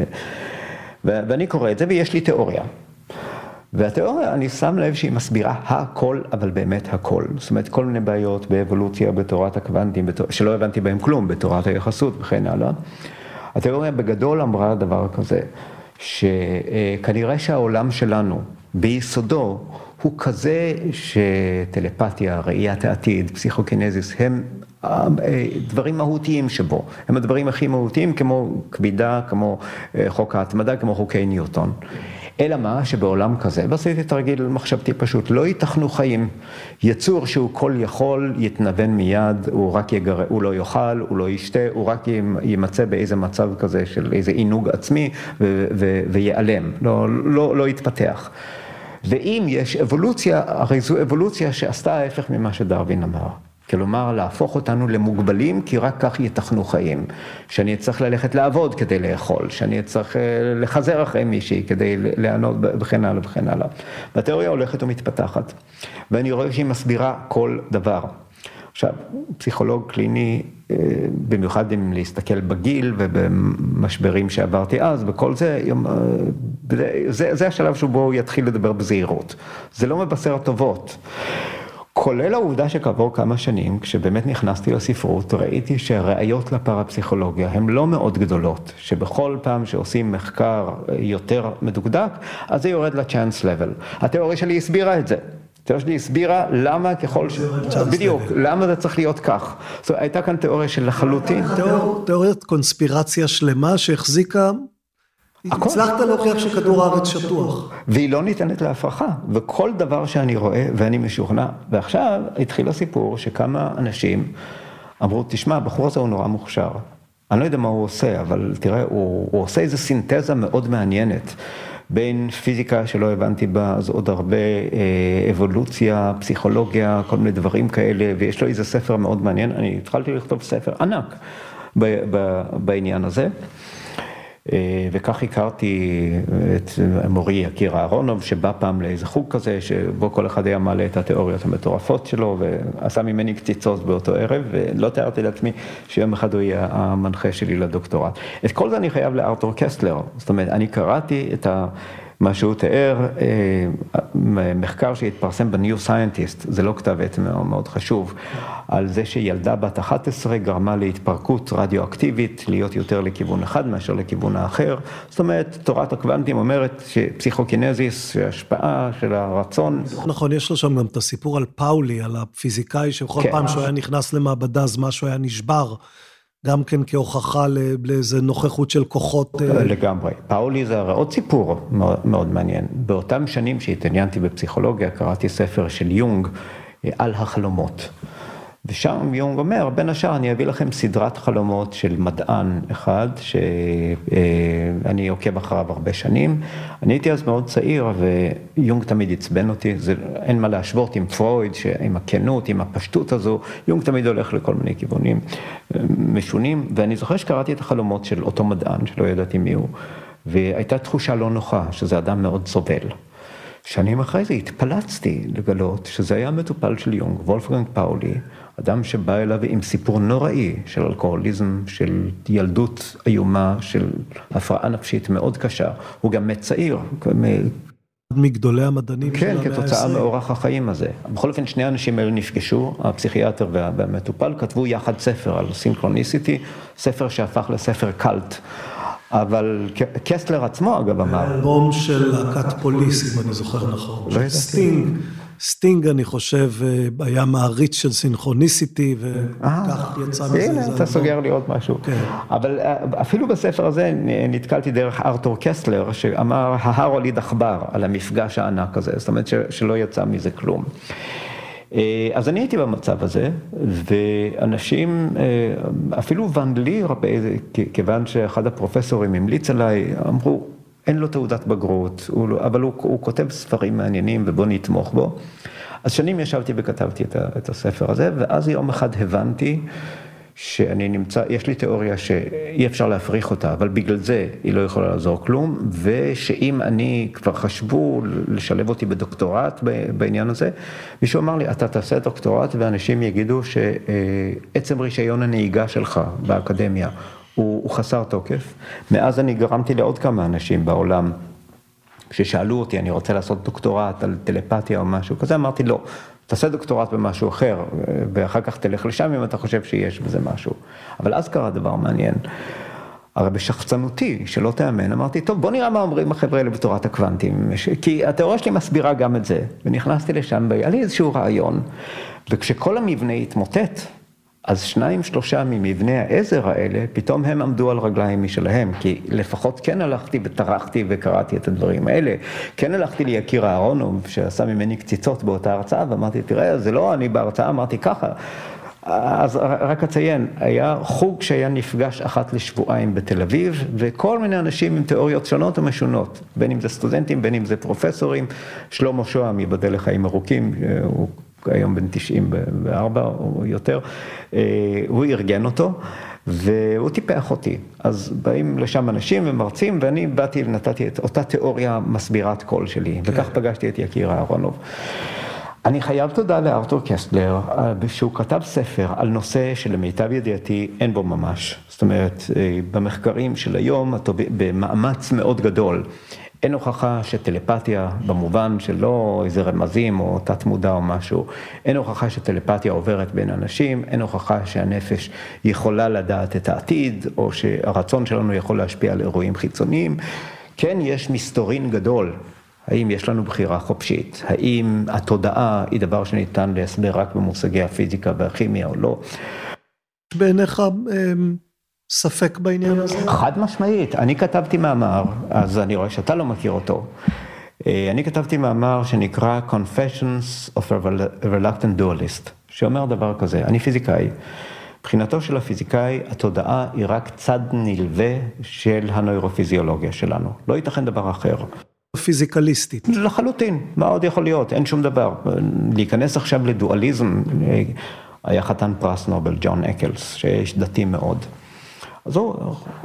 ואני קורא את זה ויש לי תיאוריה. והתיאוריה, אני שם לב שהיא מסבירה הכל, אבל באמת הכל. זאת אומרת, כל מיני בעיות באבולוציה, בתורת הקוונטים, שלא הבנתי בהם כלום, בתורת היחסות וכן הלאה. התיאוריה בגדול אמרה דבר כזה, שכנראה שהעולם שלנו, ביסודו, הוא כזה שטלפתיה, ראיית העתיד, פסיכוקינזיס, הם דברים מהותיים שבו. הם הדברים הכי מהותיים, כמו כבידה, כמו חוק ההתמדה, כמו חוקי ניוטון. אלא מה שבעולם כזה, ועשיתי תרגיל מחשבתי פשוט, לא ייתכנו חיים. יצור שהוא כל יכול, יתנוון מיד, הוא לא יאכל, הוא לא ישתה, הוא רק יימצא באיזה מצב כזה של איזה עינוג עצמי ויעלם, לא יתפתח. ואם יש אבולוציה, הרי זו אבולוציה שעשתה ההפך ממה שדרווין אמר. כלומר, להפוך אותנו למוגבלים, כי רק כך ייתכנו חיים. שאני צריך ללכת לעבוד כדי לאכול, שאני צריך לחזר אחרי מישהי כדי לענות וכן הלאה וכן הלאה. והתיאוריה הולכת ומתפתחת. ואני רואה שהיא מסבירה כל דבר. עכשיו, פסיכולוג קליני, במיוחד אם להסתכל בגיל ובמשברים שעברתי אז, וכל זה, זה השלב שבו הוא יתחיל לדבר בזהירות. זה לא מבשר טובות. כולל העובדה שכעבור כמה שנים, כשבאמת נכנסתי לספרות, ראיתי שהראיות לפרפסיכולוגיה הן לא מאוד גדולות, שבכל פעם שעושים מחקר יותר מדוקדק, אז זה יורד ל-chance level. התיאוריה שלי הסבירה את זה. התיאוריה שלי הסבירה למה ככל בדיוק, למה זה צריך להיות כך. זאת אומרת, הייתה כאן תיאוריה של לחלוטין. תיאוריית קונספירציה שלמה שהחזיקה... הצלחת להוכיח שכדור הארץ שטוח. והיא לא ניתנת להפרחה, וכל דבר שאני רואה ואני משוכנע, ועכשיו התחיל הסיפור שכמה אנשים אמרו, תשמע, הבחור הזה הוא נורא מוכשר. אני לא יודע מה הוא עושה, אבל תראה, הוא עושה איזו סינתזה מאוד מעניינת, בין פיזיקה שלא הבנתי בה, אז עוד הרבה אבולוציה, פסיכולוגיה, כל מיני דברים כאלה, ויש לו איזה ספר מאוד מעניין, אני התחלתי לכתוב ספר ענק בעניין הזה, וכך הכרתי את מורי יקיר אהרונוב, שבא פעם לאיזה חוג כזה, שבו כל אחד היה מעלה את התיאוריות המטורפות שלו, ועשה ממני קציצות באותו ערב, ולא תיארתי לעצמי שיום אחד הוא יהיה המנחה שלי לדוקטורט. את כל זה אני חייב לארתור קסטלר, זאת אומרת, אני קראתי את מה שהוא תיאר, מחקר שהתפרסם בניו סיינטיסט, זה לא כתב עת מאוד חשוב, על זה שילדה בת 11 גרמה להתפרקות רדיואקטיבית, להיות יותר לכיוון אחד מאשר לכיוון האחר. זאת אומרת, תורת הקוונטים אומרת שפסיכוקינזיס, השפעה של הרצון. נכון, יש לו שם גם את הסיפור על פאולי, על הפיזיקאי, שבכל פעם שהוא היה נכנס למעבדה, אז משהו היה נשבר. גם כן כהוכחה לאיזה נוכחות של כוחות. לגמרי. פאולי זה הרי עוד סיפור מאוד מעניין. באותם שנים שהתעניינתי בפסיכולוגיה, קראתי ספר של יונג על החלומות. ושם יונג אומר, בין השאר אני אביא לכם סדרת חלומות של מדען אחד, שאני עוקב אחריו הרבה שנים. אני הייתי אז מאוד צעיר, ויונג תמיד עצבן אותי, אין מה להשוות עם פרויד, עם הכנות, עם הפשטות הזו, יונג תמיד הולך לכל מיני כיוונים משונים, ואני זוכר שקראתי את החלומות של אותו מדען, שלא ידעתי מי הוא, והייתה תחושה לא נוחה, שזה אדם מאוד סובל. שנים אחרי זה התפלצתי לגלות שזה היה מטופל של יונג, וולפגנג פאולי, אדם שבא אליו עם סיפור נוראי של אלכוהוליזם, של ילדות איומה, של הפרעה נפשית מאוד קשה. הוא גם צעיר. מגדולי המדענים של המאה ה-20. כן, כתוצאה מאורח החיים הזה. בכל אופן, שני האנשים האלה נפגשו, הפסיכיאטר והמטופל, כתבו יחד ספר על סינכרוניסיטי, ספר שהפך לספר קלט. אבל קסטלר עצמו, אגב, אמר. אלבום של להקת פוליס, אם אני זוכר נכון. סטינג, אני חושב, היה מעריץ של סינכרוניסיטי, וכך יצא מזה. הנה, אתה סוגר לי עוד משהו. אבל אפילו בספר הזה נתקלתי דרך ארתור קסטלר, שאמר, ההר הוליד עכבר על המפגש הענק הזה, זאת אומרת שלא יצא מזה כלום. אז אני הייתי במצב הזה, ואנשים, אפילו ון ליר, כיוון שאחד הפרופסורים המליץ עליי, אמרו, אין לו תעודת בגרות, אבל הוא כותב ספרים מעניינים ובוא נתמוך בו. אז שנים ישבתי וכתבתי את הספר הזה, ואז יום אחד הבנתי שאני נמצא, יש לי תיאוריה שאי אפשר להפריך אותה, אבל בגלל זה היא לא יכולה לעזור כלום, ושאם אני כבר חשבו לשלב אותי בדוקטורט בעניין הזה, מישהו אמר לי, אתה תעשה דוקטורט ואנשים יגידו שעצם רישיון הנהיגה שלך באקדמיה הוא חסר תוקף. מאז אני גרמתי לעוד כמה אנשים בעולם, כששאלו אותי, אני רוצה לעשות דוקטורט על טלפתיה או משהו כזה, אמרתי לא. תעשה דוקטורט במשהו אחר, ואחר כך תלך לשם אם אתה חושב שיש בזה משהו. אבל אז קרה דבר מעניין. הרי בשחצנותי, שלא תאמן, אמרתי, טוב, בוא נראה מה אומרים החבר'ה האלה בתורת הקוונטים, כי התיאוריה שלי מסבירה גם את זה. ונכנסתי לשם, והיה לי איזשהו רעיון, וכשכל המבנה התמוטט, אז 2-3 ממבני העזר האלה, פתאום הם עמדו על רגליים משלהם, כי לפחות כן הלכתי וטרחתי וקראתי את הדברים האלה. כן הלכתי ליקיר אהרונוב, שעשה ממני קציצות באותה הרצאה, ואמרתי, תראה, זה לא אני בהרצאה, אמרתי ככה. אז רק אציין, היה חוג שהיה נפגש אחת לשבועיים בתל אביב, וכל מיני אנשים עם תיאוריות שונות ומשונות, בין אם זה סטודנטים, בין אם זה פרופסורים. שלמה שוהם, ייבדל לחיים ארוכים, הוא היום בן 94 או יותר, הוא ארגן אותו, והוא טיפח אותי. אז באים לשם אנשים ומרצים, ואני באתי ונתתי את אותה תיאוריה מסבירת קול שלי, וכך פגשתי את יקיר אהרונוב. אני חייב תודה לארתור קסטלר, שהוא כתב ספר על נושא שלמיטב ידיעתי אין בו ממש. זאת אומרת, במחקרים של היום, במאמץ מאוד גדול, אין הוכחה שטלפתיה, במובן שלא איזה רמזים או תת מודע או משהו, אין הוכחה שטלפתיה עוברת בין אנשים, אין הוכחה שהנפש יכולה לדעת את העתיד, או שהרצון שלנו יכול להשפיע על אירועים חיצוניים. כן, יש מסתורין גדול. האם יש לנו בחירה חופשית? האם התודעה היא דבר שניתן להסבר רק במושגי הפיזיקה והכימיה או לא? בעיניך ספק בעניין הזה? חד משמעית. אני כתבתי מאמר, אז אני רואה שאתה לא מכיר אותו. אני כתבתי מאמר שנקרא Confessions of a Reluctant Dualist, שאומר דבר כזה, אני פיזיקאי. מבחינתו של הפיזיקאי, התודעה היא רק צד נלווה של הנוירופיזיולוגיה שלנו. לא ייתכן דבר אחר. פיזיקליסטית. לחלוטין, מה עוד יכול להיות? אין שום דבר. להיכנס עכשיו לדואליזם, היה חתן פרס נובל, ג'ון אקלס, שיש דתי מאוד. אז הוא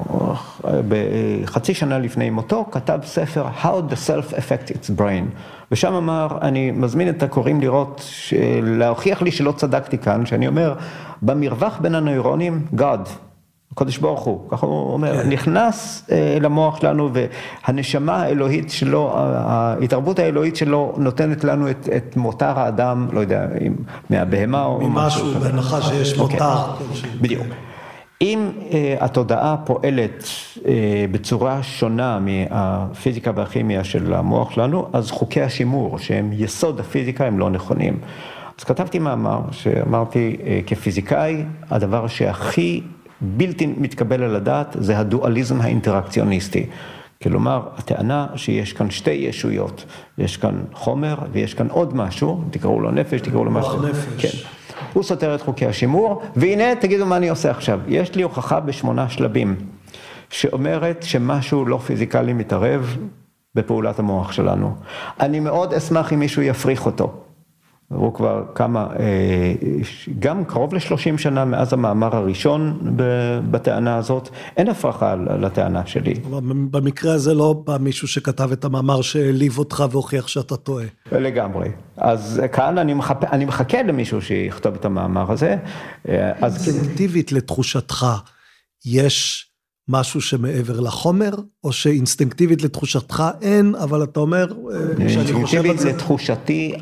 בחצי שנה לפני מותו כתב ספר How the Self Affects Its Brain, ושם אמר, אני מזמין את הקוראים לראות, להוכיח לי שלא צדקתי כאן, שאני אומר, במרווח בין הנוירונים, God, הקדוש ברוך הוא, ככה הוא אומר, נכנס למוח שלנו, והנשמה האלוהית שלו, ההתערבות האלוהית שלו נותנת לנו את מותר האדם, לא יודע, מהבהמה או משהו, בהנחה שיש מותר. בדיוק. אם התודעה פועלת בצורה שונה מהפיזיקה והכימיה של המוח שלנו, אז חוקי השימור, שהם יסוד הפיזיקה, הם לא נכונים. אז כתבתי מאמר שאמרתי, כפיזיקאי, הדבר שהכי בלתי מתקבל על הדעת זה הדואליזם האינטראקציוניסטי. כלומר, הטענה שיש כאן שתי ישויות, יש כאן חומר ויש כאן עוד משהו, תקראו לו נפש, תקראו לו משהו. נפש. כן. הוא סותר את חוקי השימור, והנה תגידו מה אני עושה עכשיו. יש לי הוכחה ב8 שלבים, שאומרת שמשהו לא פיזיקלי מתערב בפעולת המוח שלנו. אני מאוד אשמח אם מישהו יפריך אותו. הוא כבר כמה, גם קרוב ל30 שנה מאז המאמר הראשון בטענה הזאת, אין הפרחה לטענה שלי. במקרה הזה לא בא מישהו שכתב את המאמר שהעליב אותך והוכיח שאתה טועה. לגמרי. אז כאן אני מחכה למישהו שיכתוב את המאמר הזה. אינסטינקטיבית לתחושתך, יש משהו שמעבר לחומר, או שאינסטינקטיבית לתחושתך אין, אבל אתה אומר, אינסטינקטיבית לתחושתי,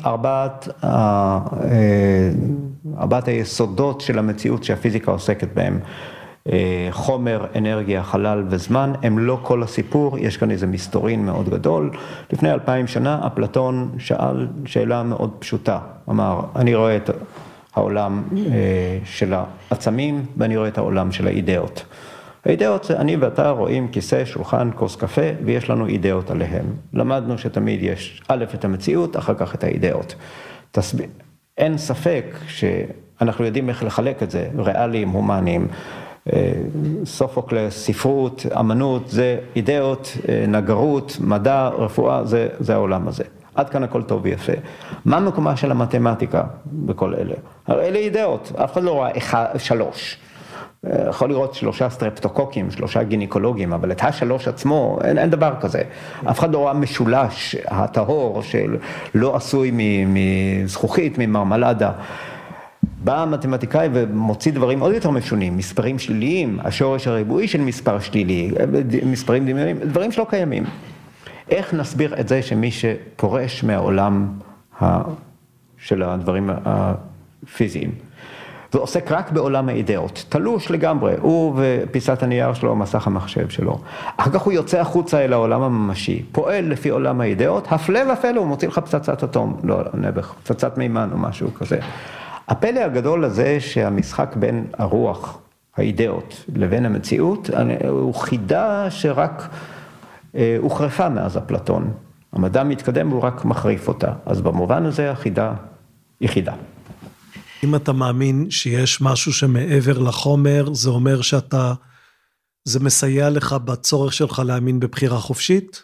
ארבעת היסודות של המציאות שהפיזיקה עוסקת בהם, חומר, אנרגיה, חלל וזמן, הם לא כל הסיפור, יש כאן איזה מסתורין מאוד גדול. לפני 2000 שנה, אפלטון שאל שאלה מאוד פשוטה, אמר, אני רואה את העולם של העצמים, ואני רואה את העולם של האידאות. האידאות זה אני ואתה רואים כיסא, שולחן, כוס קפה, ויש לנו אידאות עליהם. למדנו שתמיד יש א' את המציאות, אחר כך את האידאות. אין ספק שאנחנו יודעים איך לחלק את זה, ריאליים, הומניים, סופוקלס, ספרות, אמנות, זה אידאות, נגרות, מדע, רפואה, זה העולם הזה. עד כאן הכל טוב ויפה. מה מקומה של המתמטיקה בכל אלה? הרי אלה אידאות, אף אחד לא רואה 3. יכול לראות 3 סטרפטוקוקים, 3 גינקולוגים, אבל את ה3 עצמו, אין דבר כזה. אף אחד לא רואה משולש הטהור שלא עשוי מזכוכית, ממרמלדה. בא המתמטיקאי ומוציא דברים עוד יותר משונים, מספרים שליליים, השורש הריבועי של מספר שלילי, מספרים דמיוניים, דברים שלא קיימים. איך נסביר את זה שמי שפורש מהעולם של הדברים הפיזיים, ועוסק רק בעולם האידאות, תלוש לגמרי, הוא ופיסת הנייר שלו, מסך המחשב שלו. אחר כך הוא יוצא החוצה אל העולם הממשי, פועל לפי עולם האידאות, הפלא ופלא, הוא מוציא לך פצצת אטום, לא נבח, פצצת מימן או משהו כזה. הפלא הגדול הזה שהמשחק בין הרוח, האידאות, לבין המציאות, הוא חידה שרק הוחרפה מאז אפלטון. המדע מתקדם והוא רק מחריף אותה. אז במובן הזה החידה היא חידה. אם אתה מאמין שיש משהו שמעבר לחומר, זה אומר זה מסייע לך בצורך שלך להאמין בבחירה חופשית?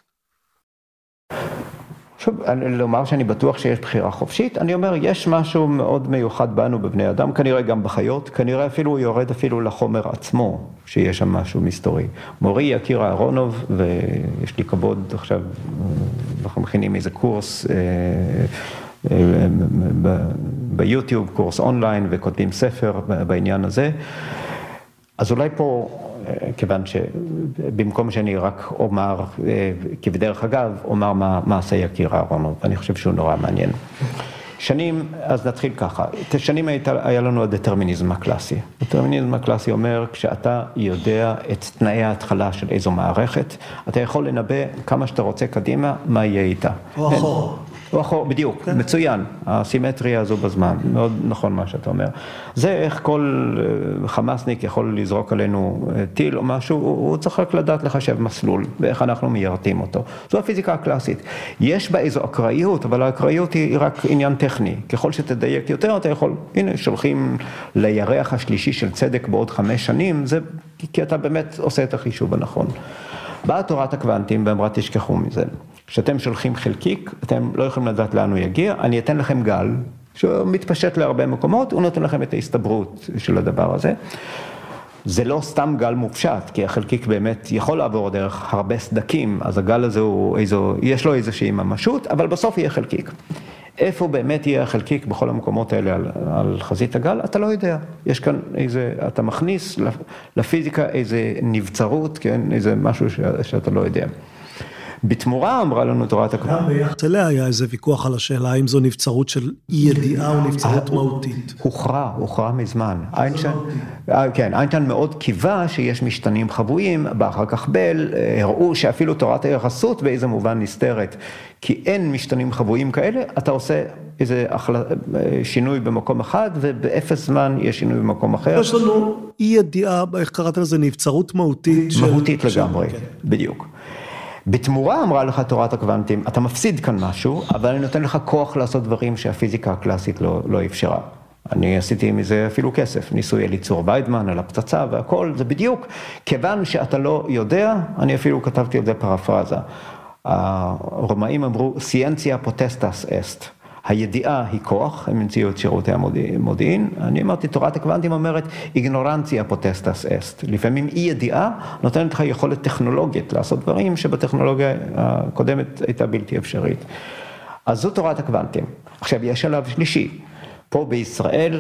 שוב, לומר שאני בטוח שיש בחירה חופשית, אני אומר, יש משהו מאוד מיוחד בנו בבני אדם, כנראה גם בחיות, כנראה אפילו יורד אפילו לחומר עצמו, שיש שם משהו מסתורי. מורי יקיר אהרונוב, ויש לי כבוד עכשיו, אנחנו מכינים איזה קורס, ביוטיוב, קורס אונליין, וכותבים ספר בעניין הזה. אז אולי פה, כיוון שבמקום שאני רק אומר, כבדרך אגב, אומר מה עשה יקיר אהרונוב, ואני חושב שהוא נורא מעניין. שנים, אז נתחיל ככה, שנים היה לנו הדטרמיניזם הקלאסי. הדטרמיניזם הקלאסי אומר, כשאתה יודע את תנאי ההתחלה של איזו מערכת, אתה יכול לנבא כמה שאתה רוצה קדימה, מה יהיה איתה. או אחור. או אחור, בדיוק, כן. מצוין, הסימטריה הזו בזמן, מאוד נכון מה שאתה אומר. זה איך כל חמאסניק יכול לזרוק עלינו טיל או משהו, הוא צריך רק לדעת לחשב מסלול, ואיך אנחנו מיירתים אותו. זו הפיזיקה הקלאסית. יש בה איזו אקראיות, אבל האקראיות היא רק עניין טכני. ככל שתדייק יותר, אתה יכול, הנה, שולחים לירח השלישי של צדק בעוד 5 שנים, זה כי אתה באמת עושה את החישוב הנכון. באה תורת הקוונטים ואמרה, תשכחו מזה. כשאתם שולחים חלקיק, אתם לא יכולים לדעת לאן הוא יגיע, אני אתן לכם גל, שהוא מתפשט להרבה מקומות, הוא נותן לכם את ההסתברות של הדבר הזה. זה לא סתם גל מופשט, כי החלקיק באמת יכול לעבור דרך הרבה סדקים, אז הגל הזה יש לו איזושהי ממשות, אבל בסוף יהיה חלקיק. איפה באמת יהיה החלקיק בכל המקומות האלה על חזית הגל, אתה לא יודע. יש כאן אתה מכניס לפיזיקה איזה נבצרות, כן? איזה משהו שאתה לא יודע. בתמורה אמרה לנו תורת הקוונטים. גם ביחס אליה היה איזה ויכוח על השאלה, האם זו נבצרות של אי ידיעה או נבצרות מהותית. הוכרע מזמן. איינשטיין מאוד קיווה שיש משתנים חבויים, באחר כך בל, הראו שאפילו תורת היחסות באיזה מובן נסתרת, כי אין משתנים חבויים כאלה, אתה עושה איזה שינוי במקום אחד, ובאפס זמן יש שינוי במקום אחר. יש לנו אי ידיעה, איך קראת לזה, נבצרות מהותית. מהותית לגמרי, בדיוק. בתמורה אמרה לך תורת הקוונטים, אתה מפסיד כאן משהו, אבל אני נותן לך כוח לעשות דברים שהפיזיקה הקלאסית לא אפשרה. אני עשיתי מזה אפילו כסף, ניסוי אליצור ויידמן על הפצצה והכל, זה בדיוק, כיוון שאתה לא יודע, אני אפילו כתבתי על זה פרפרזה. הרומאים אמרו, סיינציה פוטסטס אסט. הידיעה היא כוח, הם המציאו את שירותי המודיעין. אני אמרתי, תורת הקוונטים אומרת, איגנורנציה פוטסטס אסט. לפעמים אי ידיעה נותנת לך יכולת טכנולוגית לעשות דברים שבטכנולוגיה הקודמת הייתה בלתי אפשרית. אז זו תורת הקוונטים. עכשיו, יש שלב שלישי. פה בישראל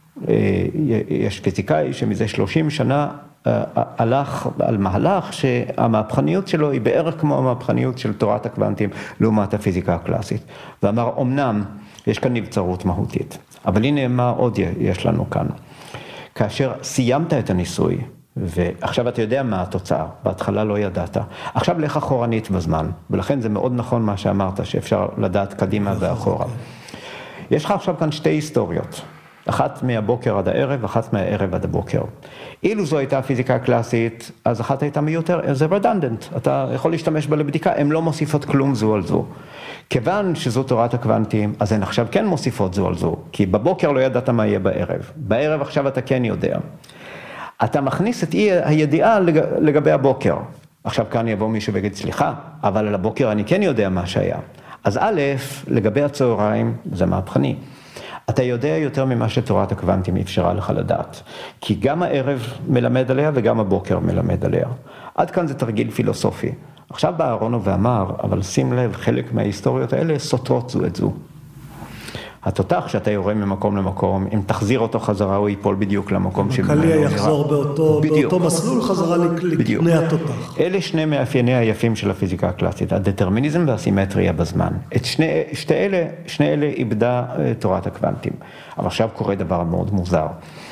יש פיזיקאי שמזה 30 שנה הלך על מהלך שהמהפכניות שלו היא בערך כמו המהפכניות של תורת הקוונטים לעומת הפיזיקה הקלאסית. ואמר, אמנם יש כאן נבצרות מהותית, אבל הנה מה עוד יש לנו כאן. כאשר סיימת את הניסוי, ועכשיו אתה יודע מה התוצאה, בהתחלה לא ידעת. עכשיו לך אחורנית בזמן, ולכן זה מאוד נכון מה שאמרת, שאפשר לדעת קדימה ואחורה. יש לך עכשיו כאן שתי היסטוריות. אחת מהבוקר עד הערב, אחת מהערב עד הבוקר. אילו זו הייתה פיזיקה קלאסית, אז אחת הייתה מיותר, זה רדנדנט, אתה יכול להשתמש בה לבדיקה, הן לא מוסיפות כלום זו על זו. כיוון שזו תורת הקוונטים, אז הן עכשיו כן מוסיפות זו על זו, כי בבוקר לא ידעת מה יהיה בערב. בערב עכשיו אתה כן יודע. אתה מכניס את הידיעה לגבי הבוקר. עכשיו כאן יבוא מישהו ויגיד, סליחה, אבל על הבוקר אני כן יודע מה שהיה. אז א', לגבי הצהריים, זה מהפכני. אתה יודע יותר ממה שתורת הקוונטים אפשרה לך לדעת. כי גם הערב מלמד עליה וגם הבוקר מלמד עליה. עד כאן זה תרגיל פילוסופי. עכשיו בא אהרונוב ואמר, אבל שים לב, חלק מההיסטוריות האלה סותרות זו את זו. התותח שאתה יורה ממקום למקום, אם תחזיר אותו חזרה, הוא ייפול בדיוק למקום שממנו הקליע יחזור באותו מסלול חזרה לקנה התותח. אלה שני מאפייני היפים של הפיזיקה הקלאסית, הדטרמיניזם והסימטריה בזמן. את שני אלה איבדה תורת הקוונטים. אבל עכשיו קורה דבר מאוד מוזר.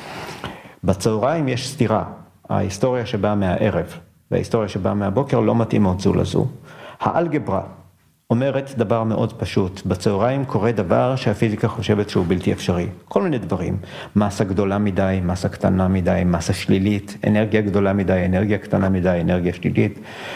בצהריים יש סתירה. ההיסטוריה שבאה מהערב וההיסטוריה שבאה מהבוקר לא מתאימות זו לזו. האלגברה אומרת דבר מאוד פשוט, בצהריים קורה דבר שהפיזיקה חושבת שהוא בלתי אפשרי. כל מיני דברים, מסה גדולה מדי, מסה קטנה מדי, מסה שלילית, אנרגיה גדולה מדי, אנרגיה קטנה מדי, אנרגיה שלילית,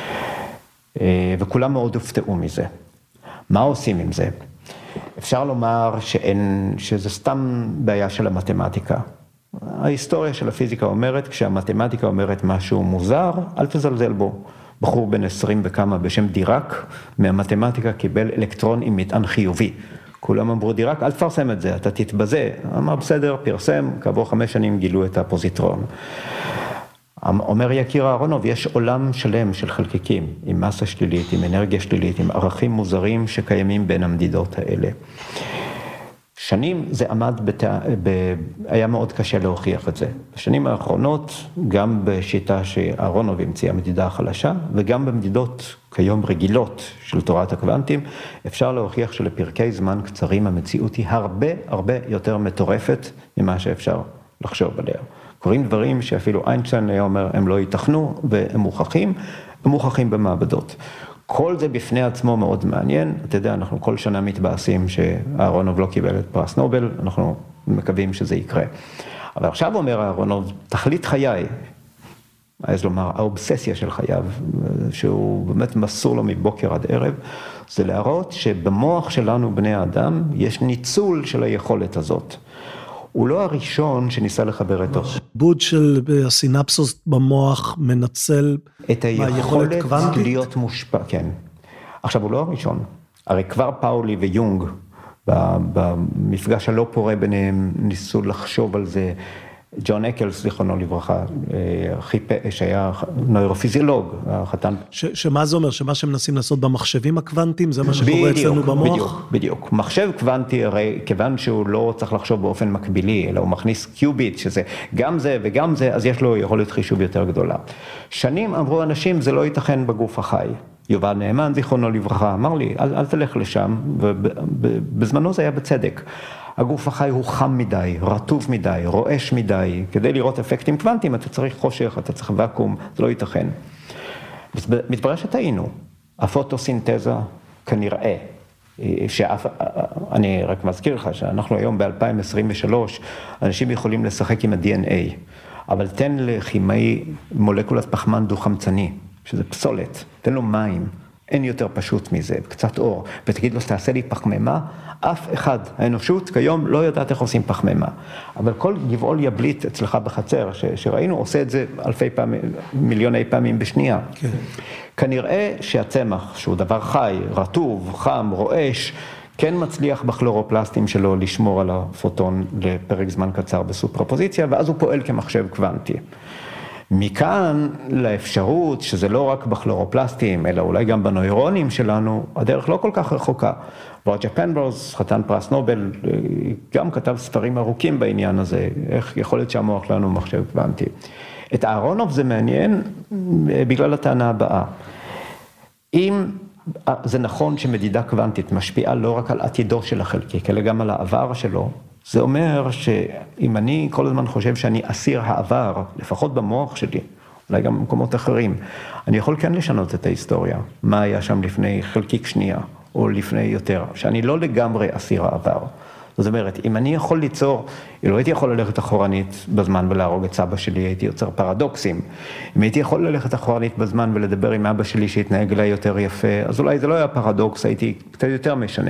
וכולם מאוד הופתעו מזה. מה עושים עם זה? אפשר לומר שזה סתם בעיה של המתמטיקה. ההיסטוריה של הפיזיקה אומרת, כשהמתמטיקה אומרת משהו מוזר, אל תזלזל בו. בחור בן 20 וכמה בשם דיראק, מהמתמטיקה קיבל אלקטרון עם מטען חיובי. כולם אמרו, דיראק, אל תפרסם את זה, אתה תתבזה. אמר, בסדר, פרסם, כעבור 5 שנים גילו את הפוזיטרון. אומר יקיר אהרונוב, יש עולם שלם של חלקיקים, עם מסה שלילית, עם אנרגיה שלילית, עם ערכים מוזרים שקיימים בין המדידות האלה. שנים זה עמד, היה מאוד קשה להוכיח את זה. בשנים האחרונות, גם בשיטה שאהרונוב המציאה מדידה חלשה, וגם במדידות כיום רגילות של תורת הקוונטים, אפשר להוכיח שלפרקי זמן קצרים המציאות היא הרבה יותר מטורפת ממה שאפשר לחשוב עליה. קוראים דברים שאפילו איינשטיין היה אומר, הם לא ייתכנו, והם מוכחים במעבדות. כל זה בפני עצמו מאוד מעניין, אתה יודע, אנחנו כל שנה מתבאסים שאהרונוב לא קיבל את פרס נובל, אנחנו מקווים שזה יקרה. אבל עכשיו אומר אהרונוב, תכלית חיי, אז לומר, האובססיה של חייו, שהוא באמת מסור לו מבוקר עד ערב, זה להראות שבמוח שלנו בני האדם יש ניצול של היכולת הזאת. הוא לא הראשון שניסה לחבר את העיבוד של הסינפסוס במוח מנצל את היכולת להיות מושפע, כן. עכשיו הוא לא הראשון, הרי כבר פאולי ויונג במפגש הלא פורה ביניהם ניסו לחשוב על זה, ג'ון אקלס, זיכרונו לברכה, שהיה נוירופיזיולוג, החתן. שמה זה אומר? שמה שמנסים לעשות במחשבים הקוונטיים, זה מה שקורה אצלנו במוח? בדיוק. מחשב קוונטי, הרי כיוון שהוא לא צריך לחשוב באופן מקבילי, אלא הוא מכניס קיוביט, שזה גם זה וגם זה, אז יש לו יכולת חישוב יותר גדולה. שנים אמרו אנשים, זה לא ייתכן בגוף החי. יובל נאמן, זיכרונו לברכה, אמר לי, אל תלך לשם, ובזמנו זה היה בצדק. הגוף החי הוא חם מדי, רטוב מדי, רועש מדי. כדי לראות אפקטים קוונטיים, אתה צריך חושך, אתה צריך ואקום, זה לא ייתכן. מתברר שטעינו. הפוטוסינתזה כנראה, אני רק מזכיר לך שאנחנו היום ב-2023, אנשים יכולים לשחק עם ה-DNA, אבל תן לכימאי מולקולת פחמן דו-חמצני, שזה פסולת, תן לו מים. אין יותר פשוט מזה, קצת אור, ותגיד לו, תעשה לי פחמימה, אף אחד, האנושות כיום לא יודעת איך עושים פחמימה. אבל כל גבעול יבליט אצלך בחצר, שראינו, עושה את זה אלפי פעמים, מיליוני פעמים בשנייה. כן. כנראה שהצמח, שהוא דבר חי, רטוב, חם, רועש, כן מצליח בכלורופלסטים שלו לשמור על הפוטון לפרק זמן קצר בסופרפוזיציה, ואז הוא פועל כמחשב קוונטי. מכאן לאפשרות שזה לא רק בכלורופלסטים, אלא אולי גם בנוירונים שלנו, הדרך לא כל כך רחוקה. רוג'ר פנרוז, חתן פרס נובל, גם כתב ספרים ארוכים בעניין הזה, איך יכול להיות שהמוח שלנו מחשב קוונטי. את אהרונוב זה מעניין בגלל הטענה הבאה. אם זה נכון שמדידה קוונטית משפיעה לא רק על עתידו של החלקיק, אלא גם על העבר שלו, זה אומר שאם אני כל הזמן חושב שאני אסיר העבר, לפחות במוח שלי, אולי גם במקומות אחרים, אני יכול כן לשנות את ההיסטוריה. מה היה שם לפני חלקיק שנייה, או לפני יותר, שאני לא לגמרי אסיר העבר. זאת אומרת, אם אני יכול ליצור, לא הייתי יכול ללכת אחורנית בזמן ולהרוג את סבא שלי, הייתי יוצר פרדוקסים. אם הייתי יכול ללכת אחורנית בזמן ולדבר עם אבא שלי שהתנהג אליי יותר יפה, אז אולי זה לא היה פרדוקס, הייתי קצת יותר משנה.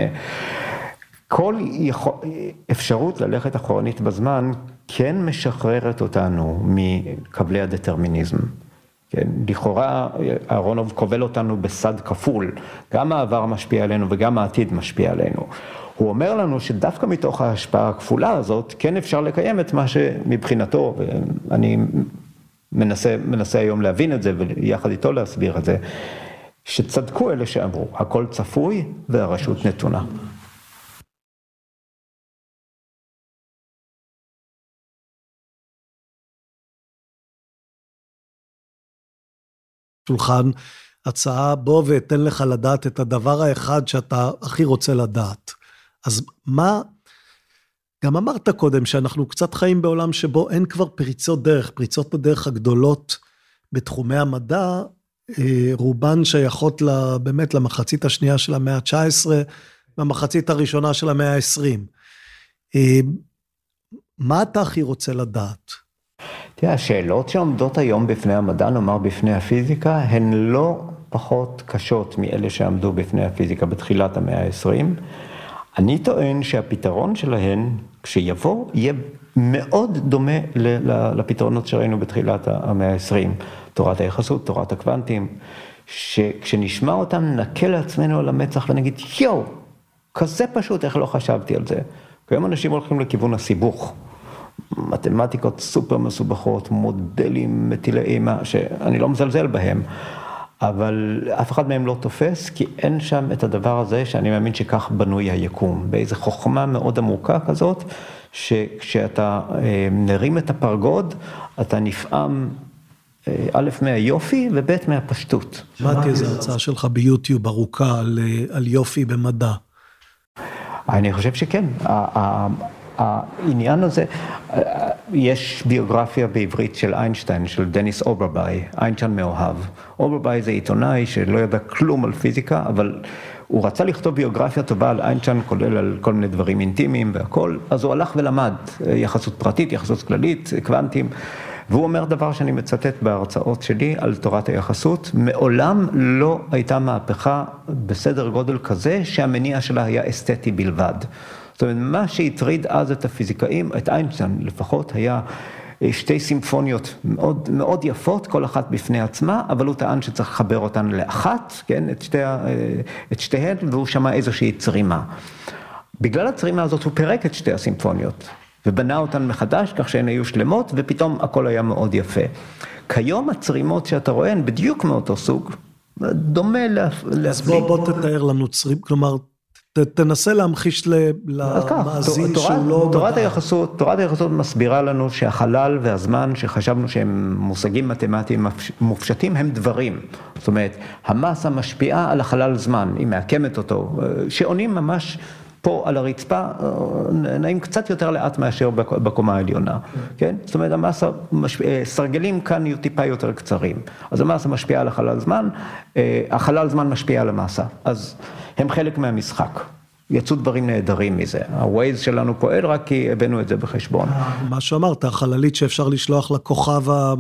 כל אפשרות ללכת אחורנית בזמן כן משחררת אותנו מקבלי הדטרמיניזם. כן? לכאורה, אהרונוב כובל אותנו בסד כפול. גם העבר משפיע עלינו וגם העתיד משפיע עלינו. הוא אומר לנו שדווקא מתוך ההשפעה הכפולה הזאת, כן אפשר לקיים את מה שמבחינתו, ואני מנסה היום להבין את זה ויחד איתו להסביר את זה, שצדקו אלה שאמרו, הכל צפוי והרשות נתונה. שולחן הצעה, בוא ואתן לך לדעת את הדבר האחד שאתה הכי רוצה לדעת. אז מה, גם אמרת קודם שאנחנו קצת חיים בעולם שבו אין כבר פריצות דרך, פריצות הדרך הגדולות בתחומי המדע, רובן שייכות באמת למחצית השנייה של המאה ה-19, והמחצית הראשונה של המאה ה-20. מה אתה הכי רוצה לדעת? תראה, השאלות שעומדות היום בפני המדע, נאמר בפני הפיזיקה, הן לא פחות קשות מאלה שעמדו בפני הפיזיקה בתחילת המאה ה-20. אני טוען שהפתרון שלהן, כשיבוא, יהיה מאוד דומה לפתרונות שראינו בתחילת המאה ה-20. תורת היחסות, תורת הקוונטים, שכשנשמע אותם נקל לעצמנו על המצח ונגיד, יו, כזה פשוט, איך לא חשבתי על זה? כיום אנשים הולכים לכיוון הסיבוך. מתמטיקות סופר מסובכות, מודלים מטילי אימה, שאני לא מזלזל בהם, אבל אף אחד מהם לא תופס, כי אין שם את הדבר הזה שאני מאמין שכך בנוי היקום, באיזו חוכמה מאוד עמוקה כזאת, שכשאתה נרים את הפרגוד, אתה נפעם א' מהיופי וב' מהפשטות. שמעתי איזו הרצאה שלך ביוטיוב ארוכה על יופי במדע. אני חושב שכן. העניין הזה, יש ביוגרפיה בעברית של איינשטיין, של דניס אוברבאי, איינשטיין מאוהב. אוברבאי זה עיתונאי שלא ידע כלום על פיזיקה, אבל הוא רצה לכתוב ביוגרפיה טובה על איינשטיין, כולל על כל מיני דברים אינטימיים והכל, אז הוא הלך ולמד יחסות פרטית, יחסות כללית, קוונטים, והוא אומר דבר שאני מצטט בהרצאות שלי על תורת היחסות, מעולם לא הייתה מהפכה בסדר גודל כזה שהמניע שלה היה אסתטי בלבד. זאת אומרת, מה שהטריד אז את הפיזיקאים, את איינשטיין לפחות, היה שתי סימפוניות מאוד, מאוד יפות, כל אחת בפני עצמה, אבל הוא טען שצריך לחבר אותן לאחת, כן, את שתיהן, והוא שמע איזושהי צרימה. בגלל הצרימה הזאת הוא פירק את שתי הסימפוניות. ובנה אותן מחדש כך שהן היו שלמות, ופתאום הכל היה מאוד יפה. כיום הצרימות שאתה רואה הן בדיוק מאותו סוג, דומה להפליא. אז בוא תתאר לנו צרימות, כלומר, תנסה להמחיש למאזין שהוא לא... תורת היחסות מסבירה לנו שהחלל והזמן שחשבנו שהם מושגים מתמטיים מופשטים הם דברים. זאת אומרת, המסה משפיעה על החלל זמן, היא מעקמת אותו, שעונים ממש פה על הרצפה, נעים קצת יותר לאט מאשר בקומה העליונה. כן? זאת אומרת, המסה, סרגלים כאן יהיו טיפה יותר קצרים. אז המסה משפיעה על החלל זמן, החלל זמן משפיע על המסה. אז הם חלק מהמשחק. יצאו דברים נהדרים מזה. הווייז שלנו פועל רק כי הבאנו את זה בחשבון. מה שאמרת, החללית שאפשר לשלוח לכוכב,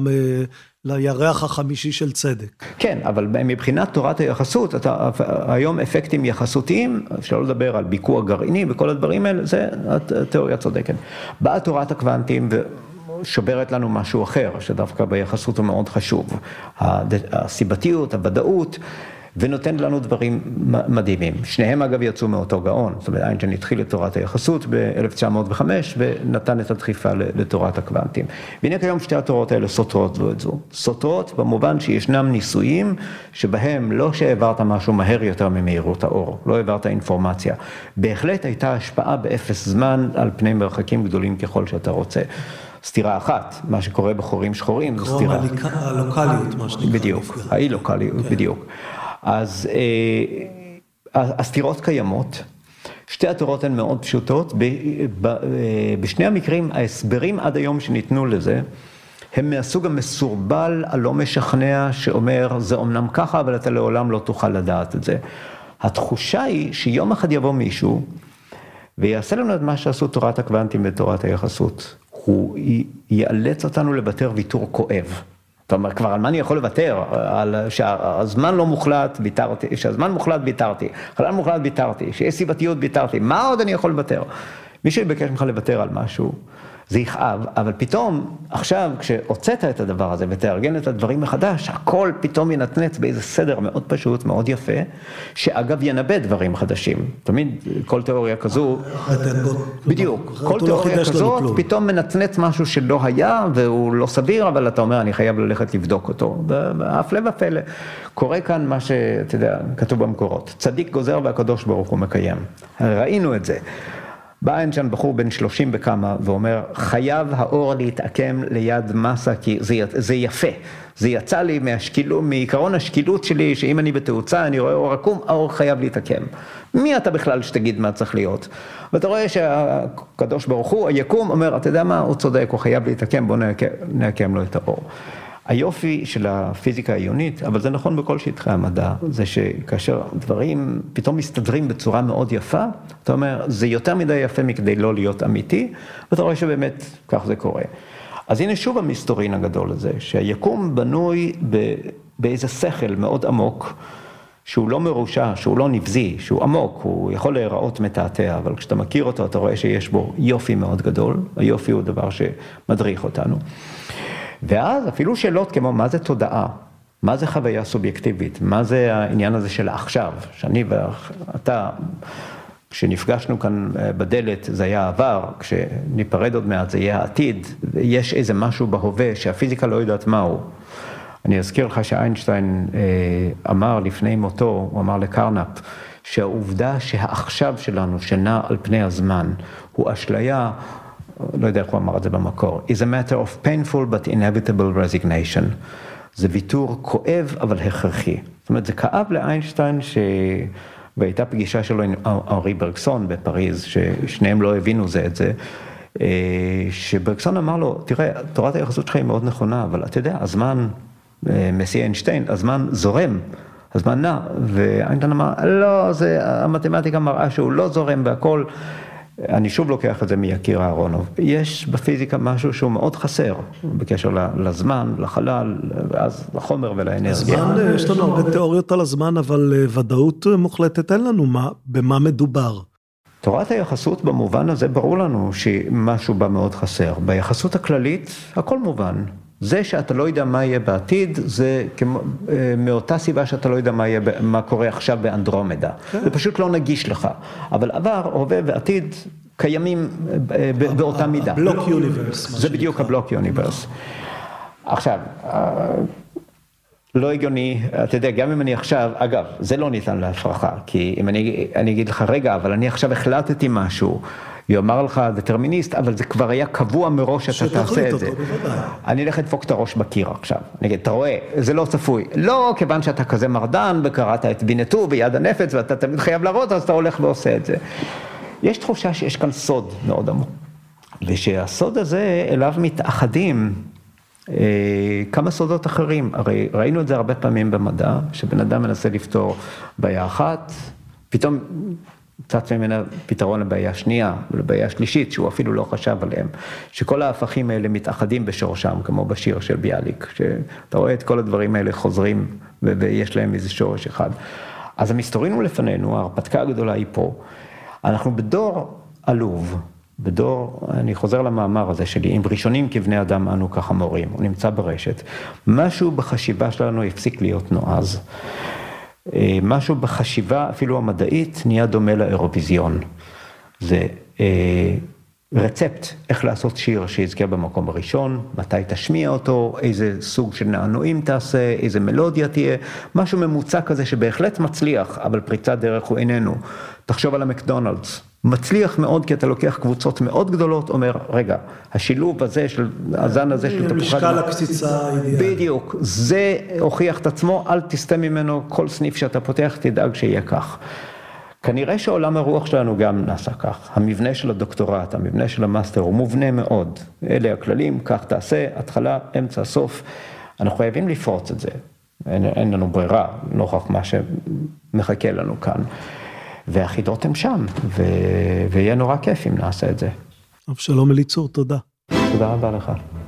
לירח החמישי של צדק. כן, אבל מבחינת תורת היחסות, היום אפקטים יחסותיים, אפשר לדבר על ביקוע גרעיני וכל הדברים האלה, זה התיאוריה צודקת. באה תורת הקוונטים ושוברת לנו משהו אחר, שדווקא ביחסות הוא מאוד חשוב. הסיבתיות, הוודאות, ונותן לנו דברים מדהימים. שניהם אגב יצאו מאותו גאון, זאת אומרת, איינשטיין התחיל את תורת היחסות ב-1905 ונתן את הדחיפה לתורת הקוונטים. והנה כיום שתי התורות האלה סותרות זו את זו. סותרות במובן שישנם ניסויים שבהם לא שהעברת משהו מהר יותר ממהירות האור, לא העברת אינפורמציה. בהחלט הייתה השפעה באפס זמן על פני מרחקים גדולים ככל שאתה רוצה. סתירה אחת, מה שקורה בחורים שחורים, זו סתירה. הלוקליות, מה שנקרא. בדיוק, האי-לוקליות, בדיוק. אז הסתירות קיימות, שתי התורות הן מאוד פשוטות, בשני המקרים ההסברים עד היום שניתנו לזה, הם מהסוג המסורבל, הלא משכנע, שאומר זה אומנם ככה, אבל אתה לעולם לא תוכל לדעת את זה. התחושה היא שיום אחד יבוא מישהו, ויעשה לנו את מה שעשו תורת הקוונטים ותורת היחסות, הוא יאלץ אותנו לוותר ויתור כואב. זאת אומרת, כבר על מה אני יכול לוותר? על שהזמן לא מוחלט, ויתרתי, שהזמן מוחלט, ויתרתי, חלל מוחלט, ויתרתי, שיש סיבתיות, ויתרתי, מה עוד אני יכול לוותר? מישהו יבקש ממך לוותר על משהו, זה יכאב, אבל פתאום, עכשיו, כשהוצאת את הדבר הזה ותארגן את הדברים מחדש, הכל פתאום ינתנץ באיזה סדר מאוד פשוט, מאוד יפה, שאגב ינבא דברים חדשים. תמיד כל תיאוריה כזו, בדיוק, כל תיאוריה כזאת, פתאום מנתנץ משהו שלא היה, והוא לא סביר, אבל אתה אומר, אני חייב ללכת לבדוק אותו. והפלא ופלא, קורה כאן מה שאתה יודע, כתוב במקורות, צדיק גוזר והקדוש ברוך הוא מקיים. ראינו את זה. בא איינשטיין בחור בן 30 וכמה ואומר, חייב האור להתעקם ליד מסה, כי זה יפה. זה יצא לי מעיקרון השקילות שלי, שאם אני בתאוצה, אני רואה אור עקום, האור חייב להתעקם. מי אתה בכלל שתגיד מה צריך להיות? ואתה רואה שהקדוש ברוך הוא, היקום, אומר, אתה יודע מה, הוא צודק, הוא חייב להתעקם, בוא נעקם לו את האור. היופי של הפיזיקה העיונית, אבל זה נכון בכל שטחי המדע, זה שכאשר דברים פתאום מסתדרים בצורה מאוד יפה, אתה אומר, זה יותר מדי יפה מכדי לא להיות אמיתי, ואתה רואה שבאמת כך זה קורה. אז הנה שוב המסתורין הגדול הזה, שהיקום בנוי באיזה שכל מאוד עמוק, שהוא לא מרושע, שהוא לא נבזי, שהוא עמוק, הוא יכול להיראות מתעתע, אבל כשאתה מכיר אותו, אתה רואה שיש בו יופי מאוד גדול, היופי הוא דבר שמדריך אותנו. ואז אפילו שאלות כמו מה זה תודעה, מה זה חוויה סובייקטיבית, מה זה העניין הזה של עכשיו, שאני ואתה, כשנפגשנו כאן בדלת זה היה העבר, כשניפרד עוד מעט זה יהיה העתיד, יש איזה משהו בהווה שהפיזיקה לא יודעת מהו. אני אזכיר לך שאיינשטיין אמר לפני מותו, הוא אמר לקרנפ, שהעובדה שהעכשיו שלנו שנע על פני הזמן הוא אשליה, לא יודע איך הוא אמר את זה במקור, is a matter of painful but inevitable resignation. זה ויתור כואב אבל הכרחי. זאת אומרת, זה כאב לאיינשטיין והייתה פגישה שלו עם אנרי ברגסון בפריז, ששניהם לא הבינו זה את זה, שברגסון אמר לו, תראה, תורת היחסות שלך היא מאוד נכונה, אבל אתה יודע, הזמן, מסי איינשטיין, הזמן זורם, הזמן נע, ואיינשטיין אמר, לא, המתמטיקה מראה שהוא לא זורם והכל, אני שוב לוקח את זה מיקיר אהרונוב. יש בפיזיקה משהו שהוא מאוד חסר, בקשר לזמן, לחלל, ואז לחומר ולאנרגיה. הזמן, יש לנו הרבה תיאוריות על הזמן, אבל ודאות מוחלטת אין לנו במה מדובר. תורת היחסות במובן הזה ברור לנו שמשהו בה מאוד חסר. ביחסות הכללית הכל מובן. זה שאתה לא יודע מה יהיה בעתיד, זה מאותה סיבה שאתה לא יודע מה קורה עכשיו באנדרומדה. זה פשוט לא נגיש לך. אבל עבר, הווה ועתיד, קיימים באותה מידה. הבלוק יוניברס. זה בדיוק הבלוק יוניברס. עכשיו, לא הגיוני, אתה יודע, גם אם אני עכשיו, אגב, זה לא ניתן להפרחה, כי אם אני אגיד לך, רגע, אבל אני עכשיו החלטתי משהו, יאמר לך דטרמיניסט, אבל זה כבר היה קבוע מראש שאתה תעשה את זה. אני אלך לדפוק את הראש בקיר עכשיו. אני אגיד, אתה רואה, זה לא צפוי. לא, כיוון שאתה כזה מרדן, וקראת את בינתו ביד הנפץ, ואתה תמיד חייב להראות, אז אתה הולך ועושה את זה. יש תחושה שיש כאן סוד מאוד עמוק. ושהסוד הזה אליו מתאחדים כמה סודות אחרים. הרי ראינו את זה הרבה פעמים במדע, שבן אדם מנסה לפתור בעיה אחת, פתאום צץ ממנה פתרון לבעיה שנייה, ולבעיה שלישית, שהוא אפילו לא חשב עליהם. שכל ההפכים האלה מתאחדים בשורשם, כמו בשיר של ביאליק, שאתה רואה את כל הדברים האלה חוזרים, ויש להם איזה שורש אחד. אז המסתורין הוא לפנינו, ההרפתקה הגדולה היא פה. אנחנו בדור עלוב, בדור, אני חוזר למאמר הזה שלי, עם ראשונים כבני אדם אנו ככה מורים, הוא נמצא ברשת. משהו בחשיבה שלנו הפסיק להיות נועז. משהו בחשיבה, אפילו המדעית, נהיה דומה לאירוויזיון. זה רצפט איך לעשות שיר שיזכה במקום הראשון, מתי תשמיע אותו, איזה סוג של נענועים תעשה, איזה מלודיה תהיה, משהו ממוצע כזה שבהחלט מצליח, אבל פריצת דרך הוא איננו. תחשוב על המקדונלדס. מצליח מאוד כי אתה לוקח קבוצות מאוד גדולות, אומר, רגע, השילוב הזה של הזן הזה של תפוחת... משקל הקציצה האידיאלי. בדיוק, זה הוכיח את עצמו, אל תסתה ממנו כל סניף שאתה פותח, תדאג שיהיה כך. כנראה שעולם הרוח שלנו גם נעשה כך. המבנה של הדוקטורט, המבנה של המאסטר הוא מובנה מאוד. אלה הכללים, כך תעשה, התחלה, אמצע, סוף. אנחנו חייבים לפרוץ את זה. אין לנו ברירה, נוכח מה שמחכה לנו כאן. והחידות הם שם, ויהיה נורא כיף אם נעשה את זה. אבשלום אליצור, תודה. תודה רבה לך.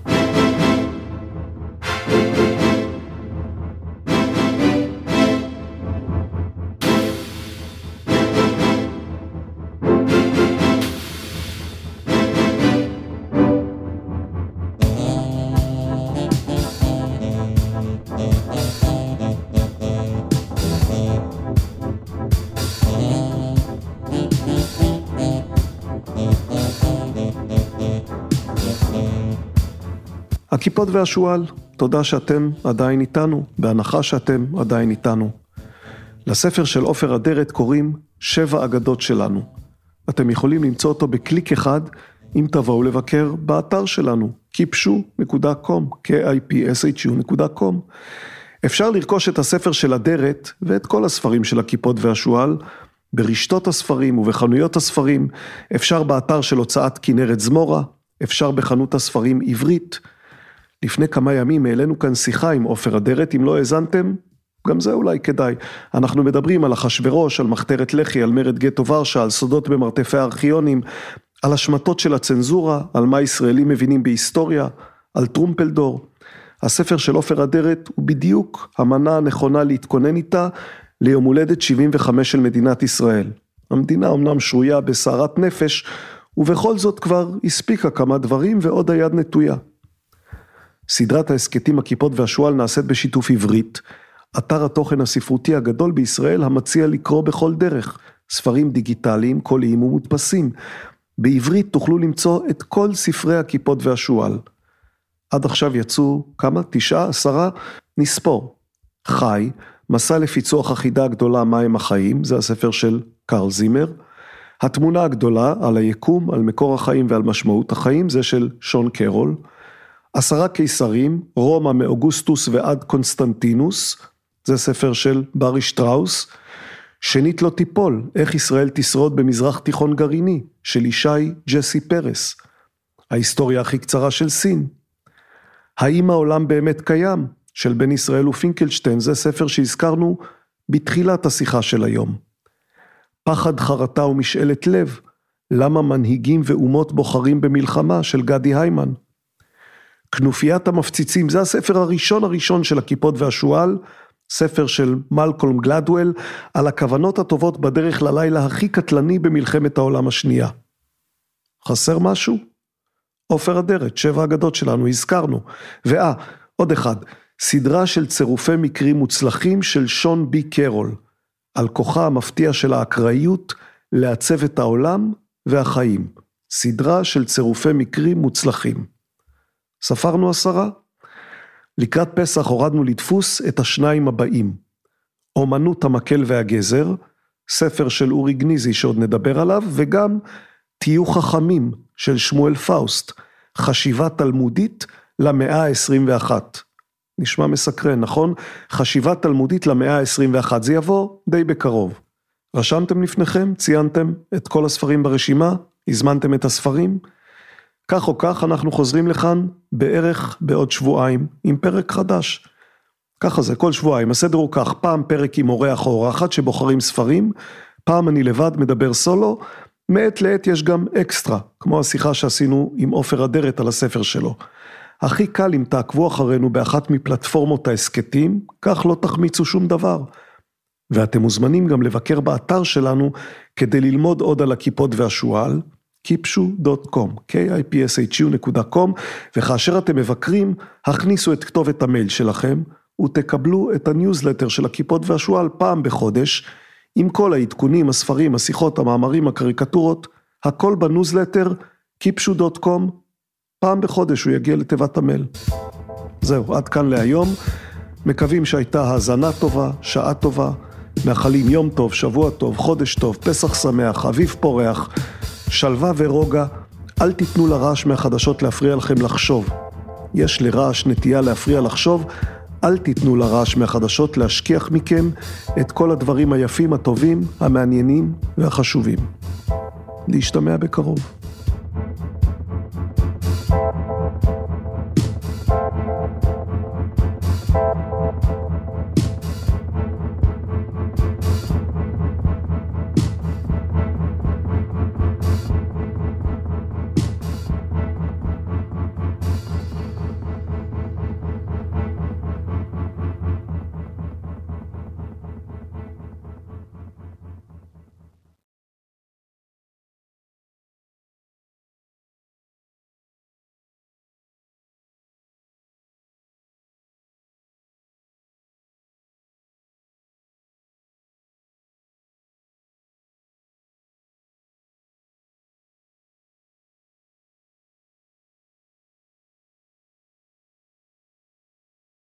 הכיפות והשואל, תודה שאתם עדיין איתנו, בהנחה שאתם עדיין איתנו. לספר של עופר אדרת קוראים 7 אגדות שלנו. אתם יכולים למצוא אותו בקליק אחד, אם תבואו לבקר באתר שלנו, kipshu.com, kipshu.com. אפשר לרכוש את הספר של אדרת ואת כל הספרים של הכיפות והשואל, ברשתות הספרים ובחנויות הספרים, אפשר באתר של הוצאת כנרת זמורה, אפשר בחנות הספרים עברית. לפני כמה ימים העלינו כאן שיחה עם עופר אדרת, אם לא האזנתם, גם זה אולי כדאי. אנחנו מדברים על אחשוורוש, על מחתרת לח"י, על מרד גטו ורשה, על סודות במרתפי הארכיונים, על השמטות של הצנזורה, על מה ישראלים מבינים בהיסטוריה, על טרומפלדור. הספר של עופר אדרת הוא בדיוק המנה הנכונה להתכונן איתה ליום הולדת 75 של מדינת ישראל. המדינה אומנם שרויה בסערת נפש, ובכל זאת כבר הספיקה כמה דברים ועוד היד נטויה. סדרת ההסקטים הכיפות והשואל נעשית בשיתוף עברית, אתר התוכן הספרותי הגדול בישראל המציע לקרוא בכל דרך, ספרים דיגיטליים, קוליים ומודפסים. בעברית תוכלו למצוא את כל ספרי הכיפות והשואל. עד עכשיו יצאו כמה? 9, 10? נספור. חי, מסע לפיצוח החידה הגדולה מהם החיים, זה הספר של קרל זימר. התמונה הגדולה על היקום, על מקור החיים ועל משמעות החיים, זה של שון קרול. 10 קיסרים, רומא מאוגוסטוס ועד קונסטנטינוס, זה ספר של ברי שטראוס. שנית לא תיפול, איך ישראל תשרוד במזרח תיכון גרעיני, של ישי ג'סי פרס. ההיסטוריה הכי קצרה של סין. האם העולם באמת קיים, של בן ישראל ופינקלשטיין, זה ספר שהזכרנו בתחילת השיחה של היום. פחד, חרטה ומשאלת לב, למה מנהיגים ואומות בוחרים במלחמה, של גדי היימן. כנופיית המפציצים, זה הספר הראשון של הכיפות והשואל, ספר של מלקולם גלדוול, על הכוונות הטובות בדרך ללילה הכי קטלני במלחמת העולם השנייה. חסר משהו? עופר אדרת, 7 אגדות שלנו, הזכרנו. עוד אחד, סדרה של צירופי מקרים מוצלחים של שון בי קרול, על כוחה המפתיע של האקראיות לעצב את העולם והחיים, סדרה של צירופי מקרים מוצלחים. ספרנו 10. לקראת פסח הורדנו לדפוס את 2 הבאים. אומנות המקל והגזר, ספר של אורי גניזי שעוד נדבר עליו, וגם תהיו חכמים של שמואל פאוסט, חשיבה תלמודית למאה ה-21. נשמע מסקרן, נכון? חשיבה תלמודית למאה ה-21, זה יבוא די בקרוב. רשמתם לפניכם? ציינתם את כל הספרים ברשימה? הזמנתם את הספרים? כך או כך אנחנו חוזרים לכאן בערך בעוד שבועיים עם פרק חדש. ככה זה, כל שבועיים. הסדר הוא כך, פעם פרק עם אורח או אורחת שבוחרים ספרים, פעם אני לבד מדבר סולו, מעת לעת יש גם אקסטרה, כמו השיחה שעשינו עם עופר אדרת על הספר שלו. הכי קל אם תעקבו אחרינו באחת מפלטפורמות העסקתים, כך לא תחמיצו שום דבר. ואתם מוזמנים גם לבקר באתר שלנו כדי ללמוד עוד על הכיפות והשועל, kipshu.com, kipshu.com, וכאשר אתם מבקרים, הכניסו את כתובת המייל שלכם, ותקבלו את הניוזלטר של הכיפות והשועל פעם בחודש, עם כל העדכונים, הספרים, השיחות, המאמרים, הקריקטורות, הכל בניוזלטר, kipshu.com, פעם בחודש הוא יגיע לתיבת המייל. זהו, עד כאן להיום. מקווים שהייתה האזנה טובה, שעה טובה, מאחלים יום טוב, שבוע טוב, חודש טוב, פסח שמח, אביב פורח, שלווה ורוגע. אל תיתנו לרעש מהחדשות להפריע לכם לחשוב. יש לרעש נטייה להפריע לחשוב, אל תיתנו לרעש מהחדשות להשכיח מכם את כל הדברים היפים, הטובים, המעניינים והחשובים. להשתמע בקרוב.